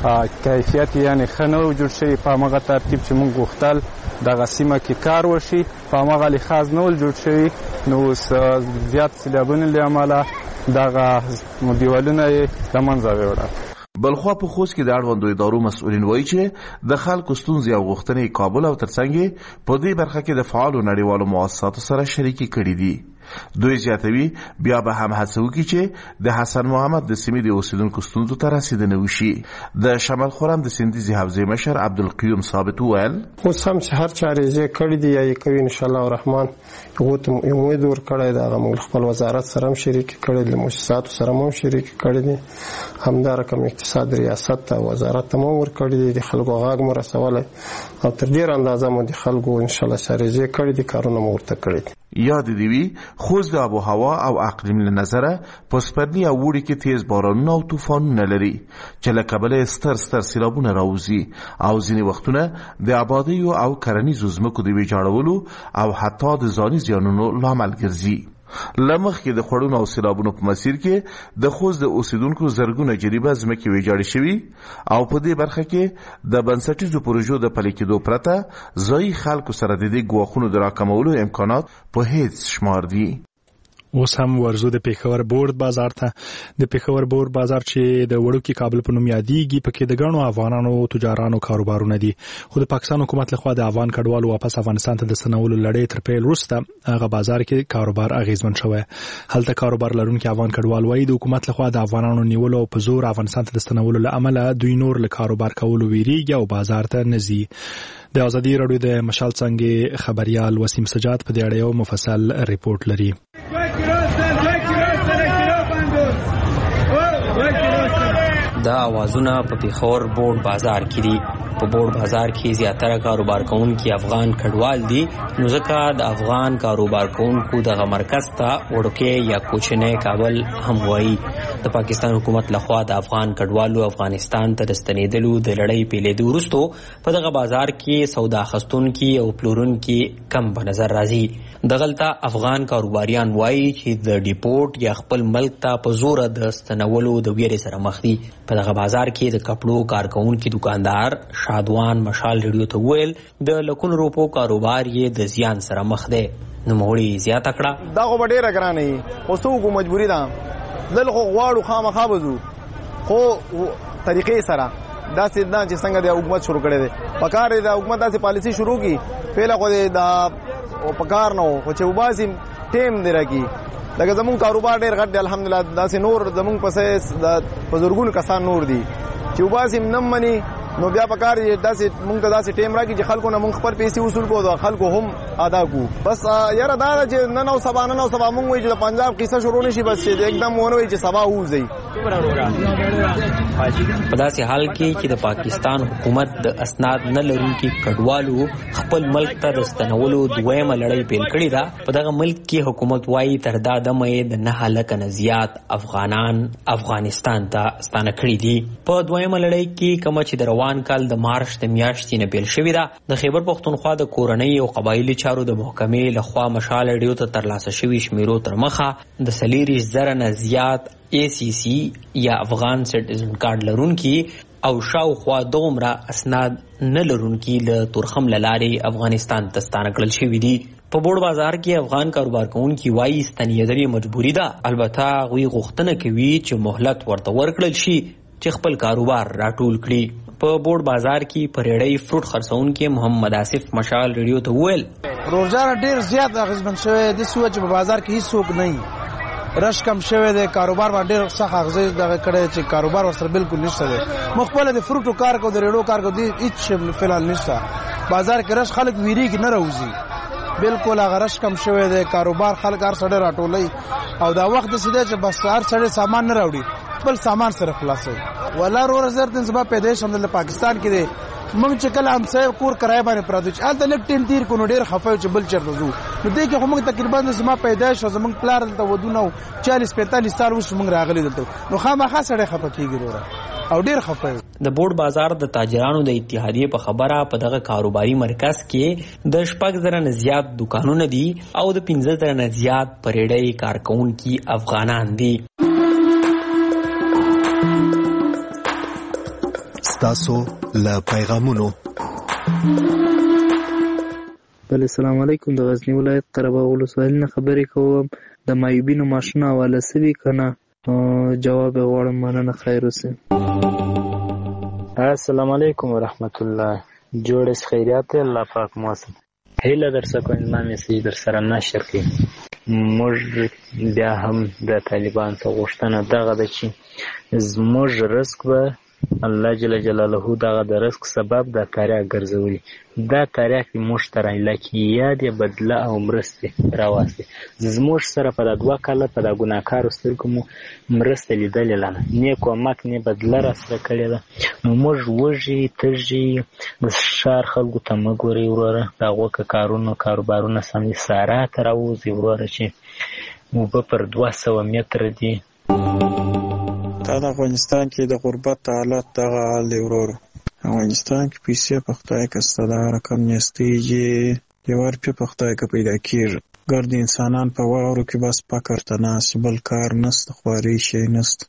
Speaker 16: کیفیت یعنی ښه نه جوړ شوی په هغه ترتیب چې موږ غوښتل دغه سیمه کې کار وشي په هغه لحاظ نه ول جوړ شوی. نو زیات سیلابونو له امله دغه دیوالونه یې له منځه ویوړل.
Speaker 13: بلخوا په خوست کې د اړوندو ادارو مسؤلین وایي چې د خلکو ستونزې او غوښتنې کابل او ترڅنګ په دې برخه کې د فعالو نړیوالو مؤسساتو سره شریکي کړي دي. دوی زیاتوي بیا به هم هڅه وکړي چې د حسن محمد د سیمې د اوسیدونکو ستونزو ته رسیدنه وشي. د شمال خرم د سندیزي حوزې مشر عبدالقیوم ثابت وویل
Speaker 17: اوس هم چې هر چارې یې کړي دي یا یې کوي ان شاء الله الرحمن هغو ته امید ورکړی دی. هغه موږ خپل وزارت سره هم شریک کړی دي، مؤسساتو سره هم شریک کړی دي، همدا رقم اقتصاد ریاست ته وزارت ته هم ورکړی دي، د خلکو غږ مو رسولی او تر ډېره اندازه مو د خلکو ان شاء الله چارې یې کړي دي، کارونه مو ورته کړي دي.
Speaker 13: یاد دی وی خوست د آب و هوا او اقلیم له نظره په سپرلي او وړي کې تیز بارانونه او طوفانونه لري چې له کبله ستر سیلابونه راوځي او ځینې وختونه د آبادیو او کرنیزو ځمکو د ویجاړولو او حتی د ځاني زیانونو لامل ګرځي. لمخکې د خوړونو او سیلابونو په مسیر کې د خوست د اوسیدونکو زرګونه جریبه ځمکې ویجاړې شوي او په دې برخه کې د بنسټیزو پروژو د پلي کېدو پرته ځایي خلکو سره د دې ګواښونو د راکمولو امکانات په هیڅ شمار دي.
Speaker 1: اوس هم ورزو د پیښور بورډ بازار ته. د پیښور بورډ بازار چې د وړوکي کابل په نوم یادېږي پکې د ګڼو افغانانو تجارانو کاروبارونه دي، خو د پاکستان حکومت لخوا د افغان کډوالو واپس افغانستان ته د ستنولو لړۍ تر پیل وروسته هغه بازار کې کاروبار اغیزمن شوی. هلته کاروبار لرونکي افغان کډوال وایي د حکومت لخوا د افغانانو نیولو او په زور افغانستان ته د ستنولو له امله دوی نور له کاروبار کولو ویریږي او بازار ته نه ځي. د ازادي راډیو د مشال څنګه خبريال وسیم سجاد په دې اړه یو مفصل ریپورت لري.
Speaker 18: دا اوازونه په پیښور بورډ بازار کې دي. په بورډ بازار کې زیاتره کاروبار کوونکي افغان کډوال دي، نو ځکه د افغان کاروبار کوونکو دغه مرکز ته وړوکی یا کوچنی کابل هم وایي. د پاکستان حکومت لخوا د افغان کډوالو افغانستان ته د ستنېدلو د لړۍ پیلېدو وروسته په دغه بازار کې سودا اخیستونکي او پلورونکي کم په نظر راځي. دغلته افغان کاروباریان وایي چې د ډیپورټ یا خپل ملک ته په زوره د ستنولو د ویرې سره مخ دي. په دغه بازار کې د کپړو کارکونکي دکاندار شادوان مشال ریډیو ته ویل د لکونو روپو کاروبار یې د زیان سره مخ دی. نوموړي زیاته کړه
Speaker 19: دا خو ډېره ګرانه وي، خو څوک مجبوري ده دل خو غواړو خامخا بځو، خو طریقې سره داسې نه چې څنګه د حکومت شروع کړی دی. پکار دی د حکومت داسې پالیسي شروع کړي، پهله خو د پکار نه و خو چې وباسي ټیم دی راکړي. لکه زمونږ کاروبار ډېر غټ دی الحمدلله، داسې نور زمونږ پسې د بزرګونو کسان نور دي چې وباسي نه مني، نو بیا پکار دی داسې مونږ ته داسې ټیم راکړي چې خلکو نه مونږ خپل پیسې وصول کړو او خلکو هم ادا کړو. بس یاره دا ده چې نن او سبا مونږ وایي چې د پنجاب قصه شروع نشي، بس چې एकदम ونه وایي چې سبا ووځي.
Speaker 18: په داسې حال کې چې د پاکستان حکومت د اسناد نه لرونکي کډوالو خپل ملک ته د ستنولو دویمه لړۍ پیل کړې ده. په دغه ملک کې حکومت وایي تر دا دمه یې د 9 لکه نه زیات افغانان افغانستان ته ستانه کړي دي. په دویمه لړۍ کې کومه چې د روان کال د مارچ د میاشتې نه پیل شوې ده، د خیبر پښتونخوا د کورنۍ او قبایلي چارو د محکمې لخوا مشال ریډیو ته ترلاسه شوي شمیرو تر مخه د 40,000 نه زیات ACC یا افغان سټیزن کارت لرونکي او شاوخوا دومره اسناد نه لرونکي له تورخم لارې افغانستان ته ستانه کړل شوي دي. په بورډ بازار کې افغان کاروبار کوونکي وایي ستنېدل مجبوري ده، البته هغوی غوښتنه کوي چې مهلت ورته ورکړل شي چې خپل کاروبار راټول کړي. په بورډ بازار کې په ریړۍ فروټ خرڅونکي محمد آصف مشال ریډیو ته وویل
Speaker 20: روزانه ډېر زیات اغېزمن شوی د سوچ په بازار کې هیڅوک نه رش کم شوی دی، کاروبار باندې سخت اغېز دغه کړی چې کاروبار ورسره بالکل نشته دی. مخبل د فروټو کار کو د ریړو کار کو دی هیڅ فلال نشته. بازار کې رش خلک ویریږي نه راوځي، بالکل هغه رش کم شوی دی. کاروبار خلک هر سړی راټولوي او دا وخت داسې دی چې بس هر سړی سامان نه راوړي، خپل سامان سره خلاصوي. ولا رور زر تن سبا پیدایش هم د پاکستان کې دی. موږ چې کله همسایه کور کرای باندې پراته چې هلته لږ ټیم تیر کړو ډېر خفه چې بل چېرته ځو، نو دې کې خو موږ تقریبا د زما پیدایش او زموږ پلار دلته ودونه و 40-45 سال وروسته موږ راغلي دلته، نو خامخا سړی خفه کېږي وروره او ډېر خفه.
Speaker 18: د بورډ بازار د تاجرانو د اتحادیې په خبره په دغه کاروباري مرکز کې د 6,000 نه زیات دکانونه دي او د 15,000 نه زیات په ریډۍ کارکوونکي افغانان دي.
Speaker 7: ستاسو له پیغامونو
Speaker 21: بله السلام علیکم. د غزنی ولایت قره باغ ولسوالۍ نه خبرې کوم. د مایوبینو ماشین حواله سوي کنه؟ جواب غواړم. مننه، خیر اوسئ.
Speaker 22: السلام علیکم ورحمت الله. جوړ خیریات الله پاک موسم هیله در څخه کوم. ما میسج در سره نشر کړی. موږ بیا هم د طالبان څخه غوښتنه دغه ده چې زموږ رزق به الله جل جلاله دغه د رزق سبب د تاریخ ګرځولي. دا تاریخ موږ ته راهلکې یاد یې بدله او مرستې راواستې. زموږ سره په دا 2 کاله په دا ګناهکارو سترګو مو مرسته لیدلې نه ده، نه کومک نه بدله راسره کړې ده. نو موږ وږي تږي د ښار خلکو ته مه ګورئ وروره. د هغو که کاروبارونه سم دي سارا ته راوځي وروره چې اوبه پر 200 متره دي.
Speaker 23: دا د افغانستان کې د غربت حالت دغه حال دی ورور. افغانستان کې پیسې په خدای که ستا دا رقم نیستیږي دیوار پې په خدای که پیدا کېږي. ګرد انسانان په واورو کې بس فقر ته ناست، بل کار نسته، خواري شی نسته.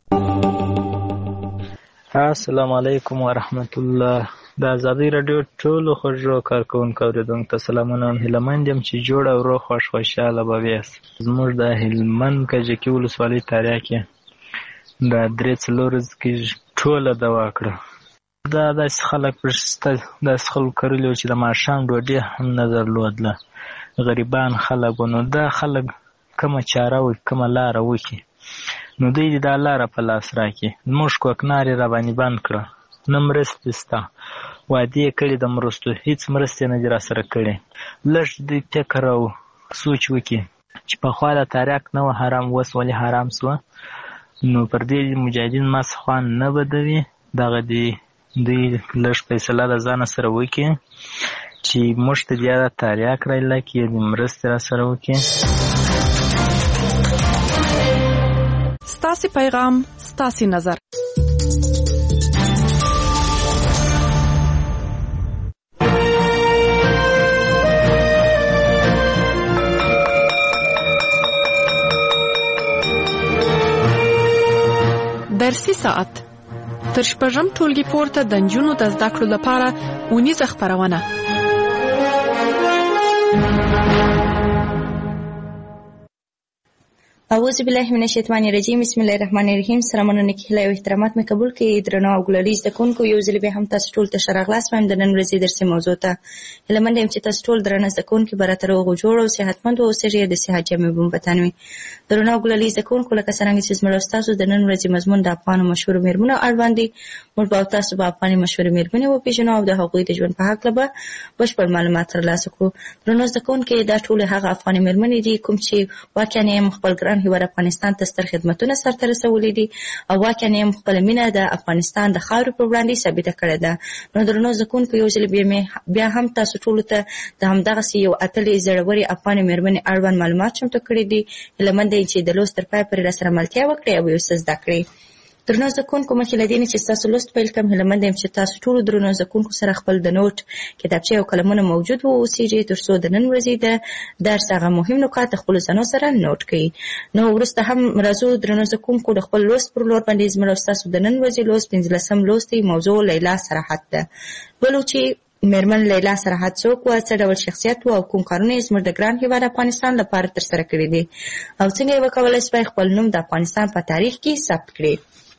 Speaker 22: السلام علیکم ورحمت الله. د ازادۍ راډیو ټولو خوږو کارکوونکو اورېدونکو ته سلامونه. هیلهمند یم چې جوړ او روغ خوښ خوشحاله به یاست. زموږ د هلمند کجکي ولسوالۍ تاریخ کې دا 3-4 ورځې کې ټوله دوا کړه. دا داسې خلک داسې خلک کرلي وو چې د ماښام ډوډۍ هم نه درلودله. غریبان خلک وو. نو دا خلک کومه چاره وکړي، کومه لاره وکړي، نو دوی دې دا لاره په لاس راکړي. زموږ کوکنار یې راباندې بند کړه. نه مرستې سته، وعدې یې کړي د مرستو، هېڅ مرستې نه دي راسره کړي. لږ دوی فکر او سوچ وکړي چې پخوا د تاریخ نه و حرام، اوس ولې حرام سوه. نو پر دې مجاهدین مس خوان نه بدوي. دغه دوی لږ فیصله د ځانه سره وکړي چې موږ ته بیا د تاریخ راهلکې د مرستې راسره وکړي.
Speaker 24: ستاسې پیغام ستاسې نظر. درسي ساعت تر 6 ټولګي پورته د نجونو د زده کړو لپاره اونیزه خپرونه.
Speaker 25: اعوذ بالله من الشیطان الرجیم. بسم الله الرحمن الرحیم. سلامونه کله او احترامات مې قبول کړئ. درنو او ګلالي زده کوونکو، یو ځل به هم تاسو ټول ته شراغلاس وایم د نن ورځې درسي موضوع ته. هیله مند یم چې تاسو ټول درنه زده کوونکي به راته روغ جوړ او صحتمند اوسئ. د صحت جامې به وطن وي. درنو او ګلالي زده کوونکو، لکه څنګه چې زموږ تاسو د نن ورځې مضمون د افغان مشهور میرمنو اړوند دي، موږ به تاسو په افغاني مشهور میرمنې وپېژنو او د هغوی د ژوند په هکله به بشپړ معلومات ترلاسه کړو. درنو زده کوونکي، دا ټول هغه افغاني میرمنې دي کوم چې واقعا یې خپل ګران هیواد افغانستان ته ستر خدمتونه سرته رسولي دي او واقعا یې خپل مینه د افغانستان د خاورې پر وړاندې ثابته کړې ده. نو درنو زده کوونکو، یو ځل بیا هم تاسو ټولو ته د همدغسې یو اتلې زړورې افغاني میرمنې اړوند معلومات چمتو کړي دي. هیله مند یم چې د لوست تر پای پورې راسره ملتیا وکړئ او یو څه زده کړئ. درنو زده کوونکو، مخکې له دې نه چې ستاسو لوست پیل کړم، هیله مند یم چې تاسو ټولو درنو زده کوونکو سره خپل د نوټ کتابچې او قلمونه موجود واوسیږي، تر څو د نن ورځې د درس هغه مهم نکات د خپلو ځانو سره نوټ کړئ. نو وروسته هم راځو درنو زده کوونکو د خپل لوست پر لور باندې. زموږ او ستاسو د نن ورځې لوست 15 لوست دی. موضوع لیلا سراحت ده. ولو چې میرمن لیلا سراحت څوک وه، څه ډول شخصیت و او کوم کارونه یې زموږ د ګران هیواد افغانستان لپاره ترسره کړي دي او څنګه یې وکولی شوی خپل نوم د افغانستان په تاریخ کې ثبت کړي.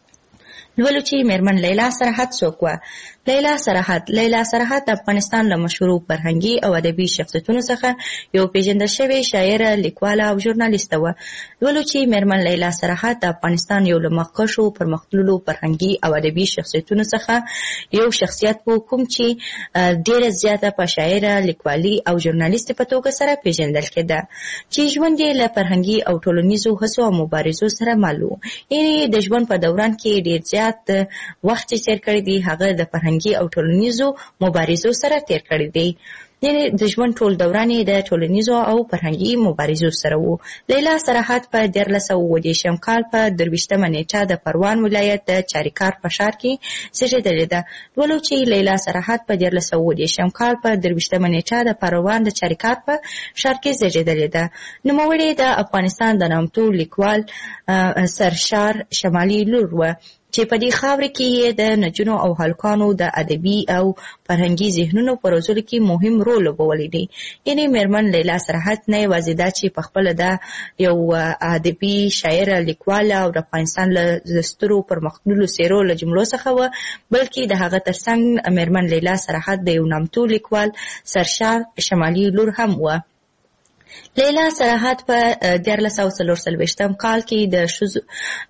Speaker 25: لولو چې میرمن لیلا سراحت څوک وه. لیلا سراحت د افغانستان له مشهورو فرهنګي او ادبي شخصیتونو څخه یو پیژندل شوې شاعره، لیکواله او ژورنالیسته وه. لولو چې میرمن لیلا سراحت د افغانستان یو له مخکښو پرمختللو فرهنګي او ادبي شخصیتونو څخه یو شخصیت و کوم چې ډېره زیاته په شاعره، لیکوالي او ژورنالیستې په توګه سره پیژندل کېده، چې ژوند یې له فرهنګي او ټولنیزو هڅو او مبارزو سره مل و. یعنې د ژوند په دوران کې ډېر زیات وخت چې تېر کړی دی هغه د فرهنګي او ټولنیزو مبارزو سره تیر کړی دی. یعنې د ژوند ټول دوران یې د ټولنیزو او فرهنګي مبارزو سره و. لیلا سراحت په 1930 کال په 23 نیټه د پروان ولایت د چاریکار په ښار کې زېږېدلې ده. ولو چې لیلا سراحت په 1930 کال په 23 نیټه د پروان د چاریکار په ښار کې زېږېدلې ده. نوموړې د افغانستان د نامتو لیکوال سرشار شمالي لور وه. چې په دې خاورې کې یې د نجونو او هلکانو د ادبي او فرهنګي ذهنونو په روزلو کې مهم رول لوبولی دی. یعنې میرمن لیلا سرحد نه یوازې دا چې پخپله د یو ادبي شاعره لیکواله او د افغانستان له سترو پرمختللو څېرو له جملو څخه وه، بلکې د هغه ترڅنګ میرمن لیلا سرحد د یو نامتو لیکوال سرشار شمالي لور هم وه. لیلا سرحد په 1440 کال کې د ښځو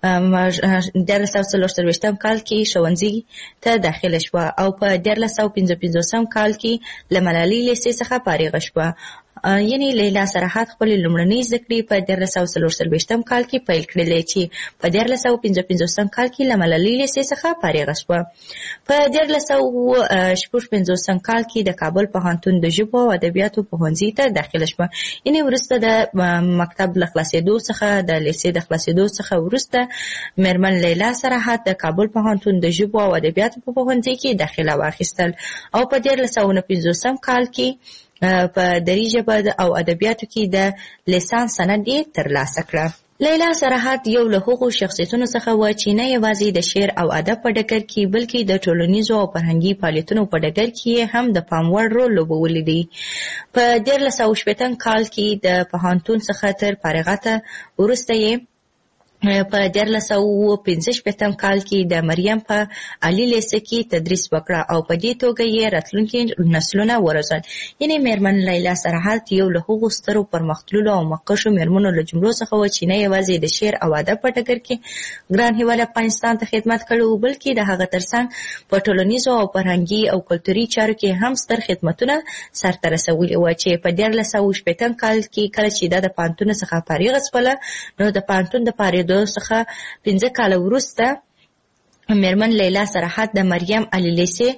Speaker 25: 1440 کال کې ښوونځي ته داخله شوه او په 1455 کال کې له ملالۍ لیسې څخه فارغه شوه. یعنی لیلا سرحد خپل لومړنۍ زده کړې په 1440 کال کې پیل کړلې چې په 1455 کال کې له ملالۍ لیسې څخه فارغه شوه. په 1456 کال کې د کابل پوهنتون د ژبو او ادبیاتو پوهنځي ته داخله شوه. یعنی وروسته د مکتب له خلاصېدو څخه د لیسې د خلاصېدو څخه وروسته میرمن لیلا سرحد د کابل پوهنتون د ژبو او ادبیاتو په پوهنځي کې داخله واخیستل او په 1459 کال کې په دري ژبه او ادبیاتو کې د لیسانس سند یې ترلاسه کړه. لیلا سرحد یو له هغو شخصیتونو څخه و چې نه یوازې د شعر او ادب په ډګر کې بلکې د ټولنیزو او فرهنګي فعالیتونو په ډګر کې هم د پام وړ رول لوبولی دی. په 1460 کال کې د پوهنتون څخه تر فارغته وروسته یې په 1465 کال کې د مریم په عالی لیسه کې تدریس وکړه او په دې توګه یې راتلونکي نسلونه وروزل. یعنې میرمن لیلا سرحد یو له هغو سترو پرمختللو او مخکښو میرمنو له جملو څخه و چې نه یوازې د شعر او ادب په ډګر کې ګران هیواد افغانستان ته خدمت کړی و، بلکې د هغه ترڅنګ په ټولنیزو او فرهنګي او کلتوري چارو کې هم ستر خدمتونه سرته رسولي و چې په 1460 کال کې کله چې دا د پوهنتون څخه فارغه شوله نو د پوهنتون د فارغ څخه 15 کال وروسته میرمن لیلا سرحد د مریم علی لیسې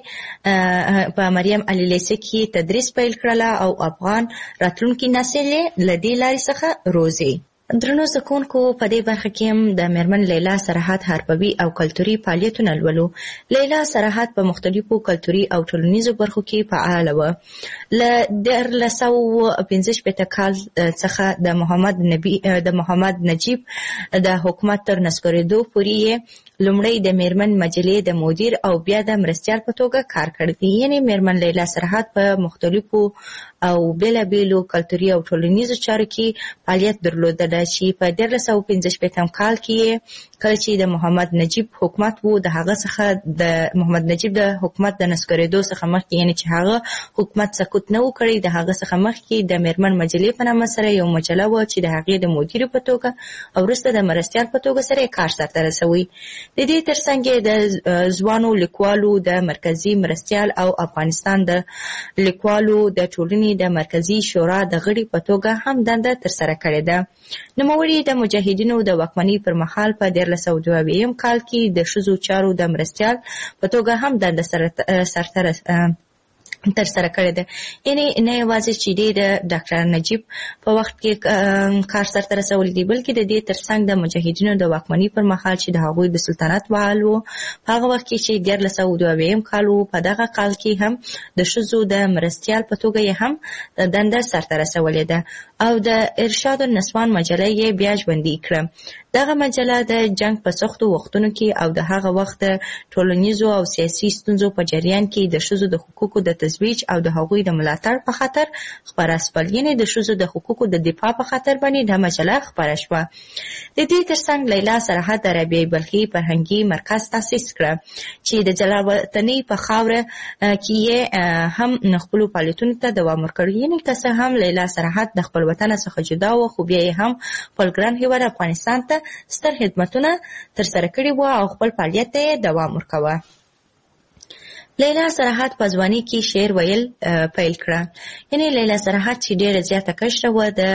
Speaker 25: کې تدریس پیل کړله او افغان راتلونکي نسل یې له دې لارې څخه روزي. درنو زکونکو په دې برخه کې هم د میرمن لیلا سرحد حرفوي او کلتوري فعالیتونه لولو. لیلا سرحد په مختلفو کلتوري او ټولنیزو برخو کې فعاله وه. له 1415 کال څخه د محمد نجیب د حکومت تر نسکورېدو پورې لومړی د میرمن مجلې د مدیر او بیا د مرستیال په توګه کار کړی دی. یعنې میرمن لیلا سرحد په مختلفو او بېلابېلو کلتوري او ټولنیزو چارو کې فعالیت درلودله چې په 1415 کال کې کله چې د محمد نجیب حکومت و د هغه څخه د محمد نجیب د حکومت د نسکورېدو څخه مخکې، یعنې چې هغه حکومت سقوط نه و کړی، د هغه څخه مخکې د میرمن مجلې په نامه سره یو مجله وه چې د هغې د مدیر په توګه او وروسته د مرستیال په توګه سره کار سرته رسوي. د دې ترڅنګ د ځوانو لیکوالو د مرکزي مرستیال او افغانستان د لیکوالو د ټولنې د مرکزي شورا د غړي په توګه هم دنده ترسره کړې ده. نوموړي د مجاهدینو د واکمنۍ پر مهال په 1422 کال کې د ښځو چارو د مرستیال په توګه هم دنده ترسره کړې ده. یعنې نه یوازې چې د ډاکټر نجیب په وخت کې کار سرته رسولی دی، بلکې د دې ترڅنګ د مجاهدینو د واکمنۍ پر مهال چې د هغوی د سلطنت فعال و په هغه وخت کې چې 1422 کال و په دغه کال کې هم د ښځو د مرستیال په توګه یې هم دنده سرته رسولې ده او د ارشاد النسوان مجله یې بیا ژوندۍ کړه. دغه مجله د جنگ په سختو وختونو کې او د هغه وخت ټولنیزو او سیاسي ستونزو په جریان کې د ښځو د حقوقو د ترویج او د هغوی د ملاتړ په خاطر خپره شول. یعنې د ښځو د حقوقو د دفاع په خاطر باندې دا مجله خپره شوه. د دې ترڅنګ لیلا سرحد د رابعه بلخي فرهنګي مرکز تاسیس کړه چې د جلال وطنۍ په خاوره کې یې هم خپلو فعالیتونو ته دوام ورکړ. یعنې که څه هم لیلا سرحد د خپل وطن څخه جدا و، خو بیا یې هم خپل ګران هېواد افغانستان ته ستر خدمتونه ترسره کړي وو او خپل فعالیت ته یې دوام ورکوه. لیلا سرحد په ځوانۍ کې شعر ویل پیل کړه. یعنې لیلا سرحد چې ډېره زیاته کشره وه د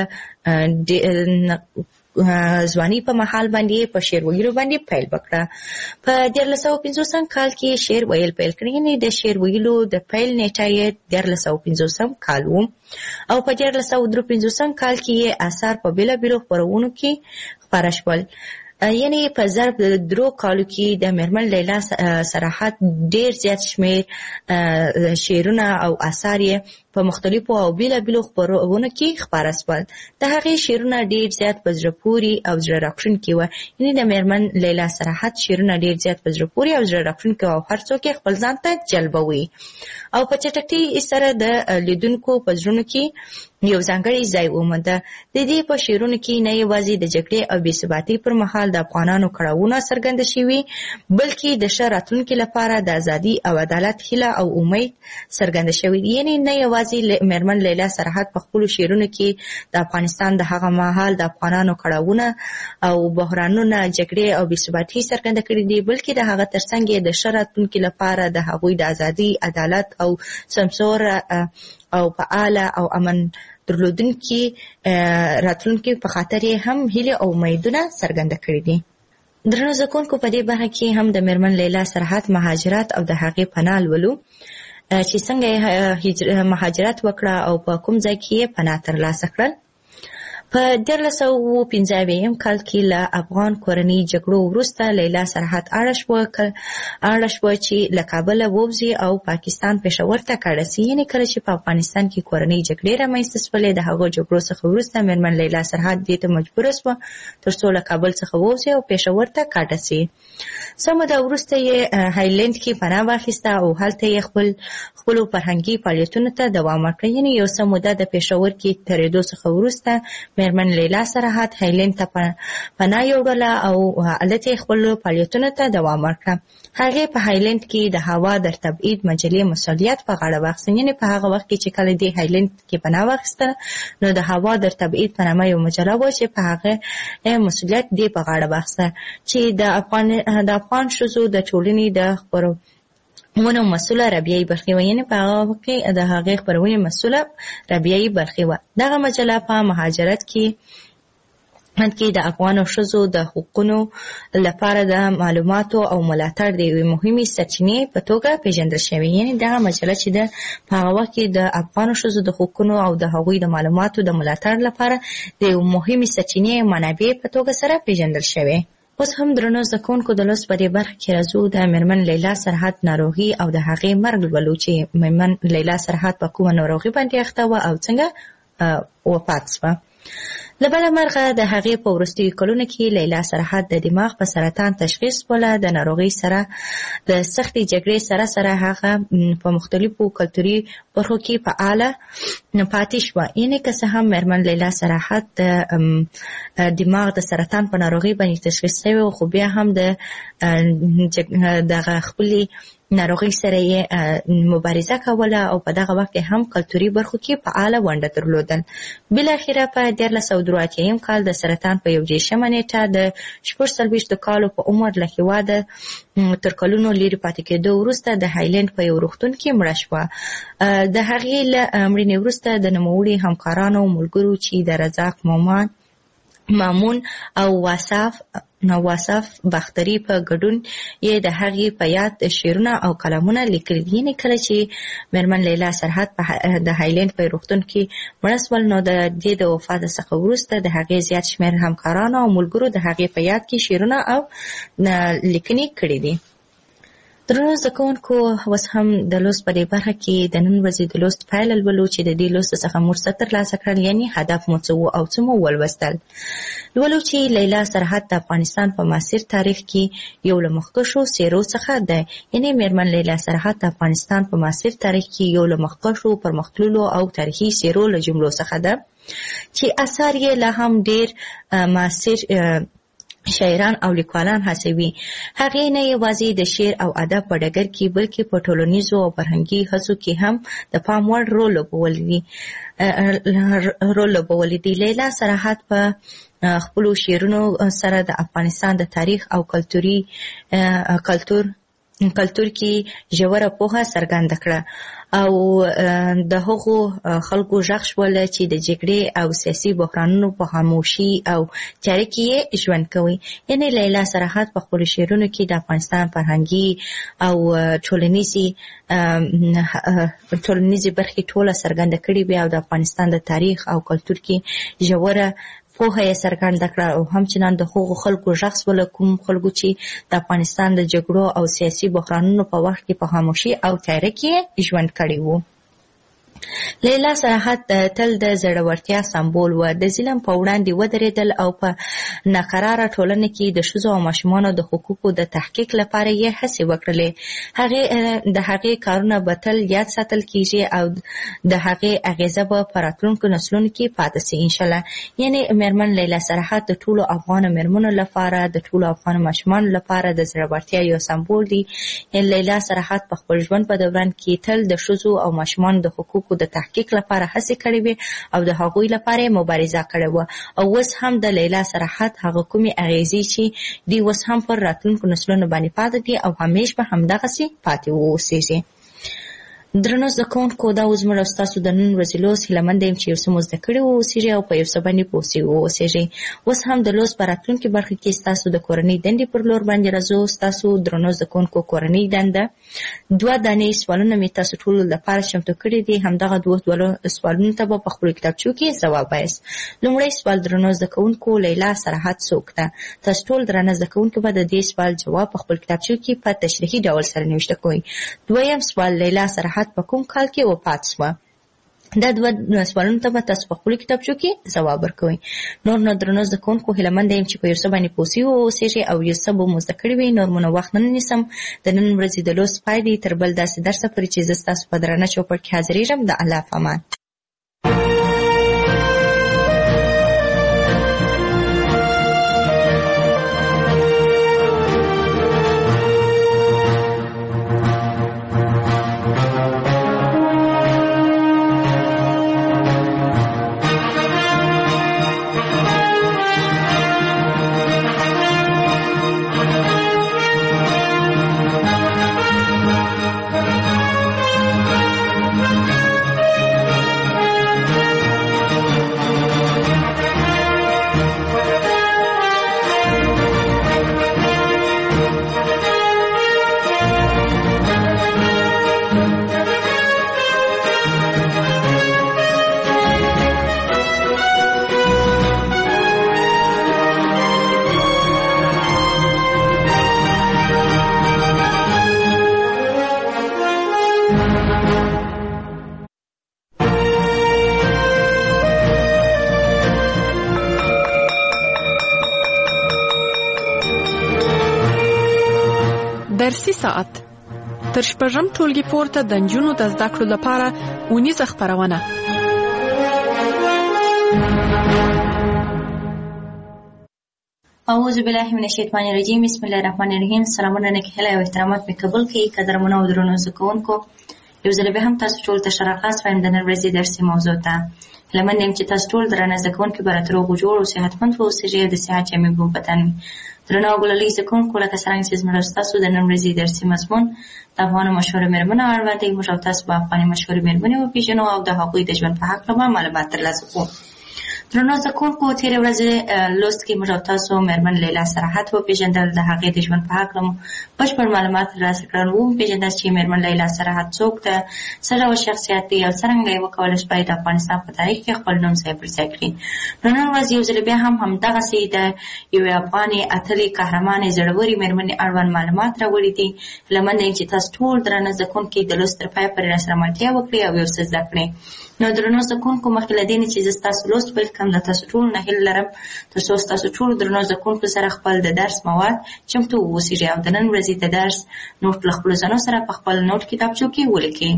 Speaker 25: ځوانۍ په مهال باندې په شعر ویلو باندې پیل وکړه. په 1450 کال کې شعر ویل پیل کړ. یعنې د شعر ویلو د پیل نیټه یې 1450 کال و او په 1453 کال کې یې اثار په بېلابېلو خپرونو کې خپاره شول. یعنې په ضرب 3 کالو کې د میرمن لیلا سرحد ډېر زیات شمېر شعرونه او اثار یې په په مختلفو او بیلابیلو خپرونو کې خپاره شول. د هغې شعرونه ډېر زیات په زړه پورې او زړه راښکونکي وو. یعنې د میرمن لیلا سرحد شعرونه ډېر زیات په زړه پورې او زړه راښکونکي وو او هر څوک یې خپل ځان ته جلبوي او په چټکۍ سره د لیدونکو په زړونو کې یو ځانګړی ځای ومونده. د دې په شعرونو کې نه یوازې د جګړې او بېثباتۍ پر مهال د افغانانو کړاوونه څرګنده شوي، بلکې د ښه راتلونکي لپاره د ازادي او عدالت هیله او امید څرګنده شوي. یعنې نه یوازې میرمن لیلا سرحد په خپلو شعرونو کې د افغانستان د هغه مهال د افغانانو کړاوونه او بحرانونه، جګړې او بېثباتۍ څرګنده کړي دي، بلکې د هغه ترڅنګ یې د ښه راتلونکي لپاره د هغوی د ازادي، عدالت او سمسوره او فعاله او امن درلودونکي راتلونکي په خاطر یې هم هیله او امیدونه څرګنده کړي دي. درنو زده کوونکو، په دې برخه کې هم د میرمن لیلا سرحد مهاجرت او د هغې پناه لولو چې څنګه مهاجرت وکړه او په کوم ځای کې یې پناه ترلاسه کړل. په 1995 کال کې له افغان کورنۍ جګړو وروسته لیلا سرحد اړه شوه چې له کابله ووځي او پاکستان پېښور ته کډه سي. یعنې کله چې په افغانستان کې کورنۍ جګړې رامنځته شولې، د هغو جګړو څخه وروسته میرمن لیلا سرحد دې ته مجبوره شوه تر څو له کابل څخه ووځي او پېښور ته کډه سي. څه موده وروسته یې هایلند کې پناه واخیسته او هلته یې خپلو فرهنګي فعالیتونو ته دوام ورکړ. یعنې یو څه موده د پېښور کې تېرېدو څخه وروسته میرمن لیلا سرحد هایلند ته پناه یوړله او هلته یې خپلو فعالیتونو ته دوام ورکړه. هغې په هایلند کې د هوا در تبعید مجلې مسؤلیت په غاړه واخیسته. یعنې په هغه وخت کې چې کله دې هایلند کې پناه واخیستله، نو د هوا در تبعید په نامه یو مجله وه چې په هغه مسؤلیت دې په غاړه واخیسته چې د افغان ښځو د ټولنې د خپرونو مسؤله ربیعي برخې وه. یعنې په هغه وخت کې د هغې خپرونې مسؤله ربیعي برخې وه. دغه مجله په مهاجرت کې د افغانو ښځو د حقوقو لپاره د معلوماتو او ملاتړ د یوې مهمې سرچینې په توګه پیژندل شوې. یعنې دغه مجله چې په هغه وخت کې د افغانو ښځو د حقوقو او د هغوی د معلوماتو د ملاتړ لپاره د یوې مهمې سرچینې منابع په توګه سره پیژندل شوې. اوس هم درنو زده کوونکو، د لوست په دې برخه کې راځو د میرمن لیلا سرحد ناروغي او د هغې مرګ لولو چې میرمن لیلا سرحد په کومه ناروغي باندې اخته وه او څنګه وفات شوه. له بله مرغه د هغې په وروستیو کلونو کې لیلا سرحد د دماغ په سرطان تشخیص شوله. د ناروغۍ سره د سختې جګړې سره هغه په مختلفو کلتوري برخو کې فعاله پاتې شوه. یعنې که څه هم میرمن لیلا سرحد د دماغ د سرطان په ناروغۍ باندې تشخیص شوی و، خو بیا هم دغه خپلې ناروغۍ سره یې مبارزه کوله او په دغه وخت هم کلتوري برخو کې فعاله ونډه درلودل. بالاخره په 1983 کال د سرطان په 21 نیټه د 46 کالو په عمر له هېواده تر کلونو لرې پاتې کېدو وروسته د هایلند په یو روغتون کې مړه شوه. د هغې له مړینې وروسته د نوموړي همکارانو او ملګرو چې د رزاق مامون او واصف باختري په ګډون یې د هغې په یاد شعرونه او کلامونه لیکلي دي. یعنې کله چې میرمن لیلا سرحد د هایلند په روغتون کې مړه شول، نو د دې د وفات څخه وروسته د هغې زیات شمېر همکارانو او ملګرو د هغې په یاد کې شعرونه او لیکنې کړي دي. درنو زده کوونکو، اوس هم د لوست په دې برخه کې د نن ورځې د لوست پایله لولو چې د دې لوست څخه موږ څه ترلاسه کړل، یعنې هدف مو څه و او څه مو ولوستل. لولو چې لیلا سرحد د افغانستان په معاصر تاریخ کې یو له مخکښو څېرو څخه ده. یعنې میرمن لیلا سرحد د افغانستان په معاصر تاریخ کې یو له مخکښو پرمختللو او تاریخي څېرو له جملو څخه ده چې اثار یې لا هم ډېر معاصر شاعران او لیکوالان هڅوي. هغې نه یوازې د شعر او ادب په ډګر کې بلکې په ټولنیزو او فرهنګي هڅو کې هم د پام وړ رول لوبولی دی. لیلا سرحد په خپلو شعرونو سره د افغانستان د تاریخ او کلتور کې ژوره پوهه څرګنده کړه او د هغو خلکو غږ شوله چې د جګړې او سیاسي بحرانونو په خاموشي او تیاره کې یې ژوند کوي. یعنې لیلا سرحد په خپلو شعرونو کې د افغانستان فرهنګي او ټولنیزې برخې ټوله څرګنده کړې وې او د افغانستان د تاریخ او کلتور کې ژوره پوهه یې څرګنده کړه او همچنان د هغو خلکو غږ شوله کوم خلکو چې د افغانستان د جګړو او سیاسي بحرانونو په وخت کې په خاموشي او تیاره کې ژوند کړی وو. لیلا سرحد تل د زړورتیا سمبول و. د ظلم په وړاندې ودرېدل او په ناقراره ټولنه کې د ښځو او ماشومانو د حقوقو د تحقیق لپاره یې هڅې وکړلې. د هغې کارونه به تل یاد ساتل کیږي او د هغې اغیزه به په راتلونکو نسلونو کې پاتې سي انشاءالله. یعنې میرمن لیلا سرحد د ټولو افغان میرمنو لپاره، د ټولو افغان ماشومانو لپاره د زړورتیا یو سمبول دی. لیلا سرحد په خپل ژوند په دوران کې تل د ښځو او ماشومانو د حقوقو د تحقیق لپاره هڅې کړې وې او د هغوی لپاره مبارزه کړې وه. او اوس هم د لیلا سرحد هغه کومې اغیزې چې دی اوس هم پر راتلونکو نسلونو باندې پاتې دي او همیش به همدغسې پاتې واوسېږي. درنو زده کوونکو، دا اوس زموږ او ستاسو د نن ورځې لوست هیله مند یم چې یو څه مو زده کړي واوسېږي او په یو څه باندې پوه سوي واوسېږئ. اوس هم د لوست په راتلونکي برخه کې ستاسو د کورنۍ دندې پر لور باندې راځو. ستاسو درنو زده کوونکو کورنۍ دنده 2 دانې سوالونه مې تاسو ټولو لپاره چمتو کړي دي. همدغه 2 سوالونو ته به په خپلو کتابچو کې ځواب وایاست. لومړی سوال: درنو زده کوونکو، لیلا سرحد څوک ده؟ تاسو ټول درنه زده کوونکو به د دې سوال جواب په خپل کتابچو کې په تشریحي ډول سره نوشته کوئ. دویم سوال: لیلا سرحد په کوم کال کې وفات شوه؟ دا 2 سوالونو ته به تاسو په خپلو کتابچو کې ځواب ورکوئ. نور نو درنو زده کوونکو، هیله منده یم چې په یو څه باندې پوه سوي واوسېږئ او یو څه به مو زده کړي وي. نور مو نه وخت نه نیسم. د نن ورځې د لوست پای دی. تر بل داسې درسه پورې چې زه ستاسو په درانه چوپړ کې حاضرېږم. د الله په امان.
Speaker 24: درسي ساعت تر شپږم ټولګي پورته د نجونو د زده کړو لپاره اونیزه خپرونه.
Speaker 25: اعوذ بالله من الشیطان الرجیم. بسم الله الرحمن الرحیم. سلامونه نکهله او احترامات مې قبول کړئ. قدرمنو او درنو زده کوونکو، یو ځل بیا هم تاسو ټول ته ښه راغلاست وایم د نن ورځې درسي موضوع ته. هیله مند یم چې تاسو ټول درانه زده کوونکي به راته روغ و جوړ او صحتمند واوسېږئ او د صحت جامې به بدن وي. درنو او ګلالي زده کوونکو، لکه څرنګه چې زموږ او ستاسو د نن ورځې درسي مضمون د افغانو مشهورو مېرمنو اړوند دی، موږ او تاسو به افغاني مشهورې مېرمنې وپېژنو او د هغوی د ژوند په هکله به معلومات ترلاسه کړو. درنو زده کوونکو، تېرې ورځې لوست کې موږ او تاسو مېرمن لیلا سرحد وپېژندل. د هغې د ژوند په هکله مو بشپړ معلومات ترلاسه کړل. وپېژندل چې مېرمن لیلا سرحد څوک ده، څه ډول شخصیت دی او څرنګه یې وکولی شوای د افغانستان په تاریخ کې خپل نوم ځای پر ځای کړي. نو نن ورځ یو ځل بیا هم همدغسې د یوې افغانې اتلې قهرمانې زړورې مېرمنې اړوند معلومات راوړي دي. هیله منده یم چې تاسو ټول درانه زده کوونکي د لوست تر پایه پورې راسره ملتیا وکړئ او یو څه زده کړئ. نو درنو زده کوونکو، مخکې له دې نه چې زه ستاسو لوست پیل کړم، له تاسو ټولو نه هیله لرم تر څو ستاسو ټولو درنو زده کوونکو سره خپل د درس مواد چمتو واوسېږي او د نن ورځې د درس نوټ له خپلو ځانو سره په خپل نوټ کتابچو کې ولیکئ.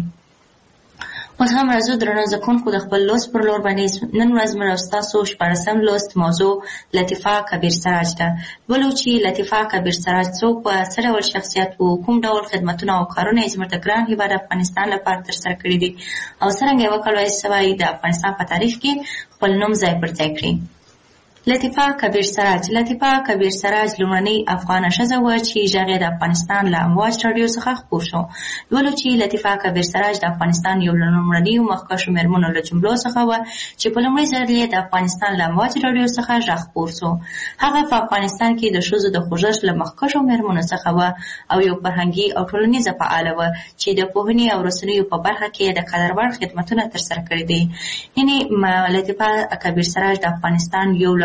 Speaker 25: اوس هم راځو درنو زده کوونکو د خپل لوست پر لور باندې. نن ورځ موږ او ستاسو 14 لوست موضوع لطیفه کبیر سراج ده. ولو چې لطیفه کبیر سراج څوک و، څه ډول شخصیت و، کوم ډول خدمتونه او کارونه یې زموږ د ګران هېواد افغانستان لپاره ترسره کړي دي او څرنګه یې وکولی شوای د افغانستان په تاریخ کې خپل نوم ځای پر ځای کړي. لطیفه کبیر سراج. لطیفه کبیر سراج لومړنۍ افغانه ښځه وه چې غږ یې د افغانستان له امواج راډیو څخه خپور شو. ولو چې لطیفه کبیر سراج د افغانستان یو له لومړنیو مخکښو مېرمنو له جملو څخه وه چې په لومړي ځل یې د افغانستان له امواج راډیو څخه غږ خپور شو. هغه په افغانستان کې د ښځو د خوځښت له مخکښو مېرمنو څخه وه او یو فرهنګي او ټولنیزه فعاله وه چې د پوهنې او رسنیو په برخه کې د قدر وړ خدمتونه ترسره کړي دي. یعنې لطیفه کبیر سراج د افغانستان یو له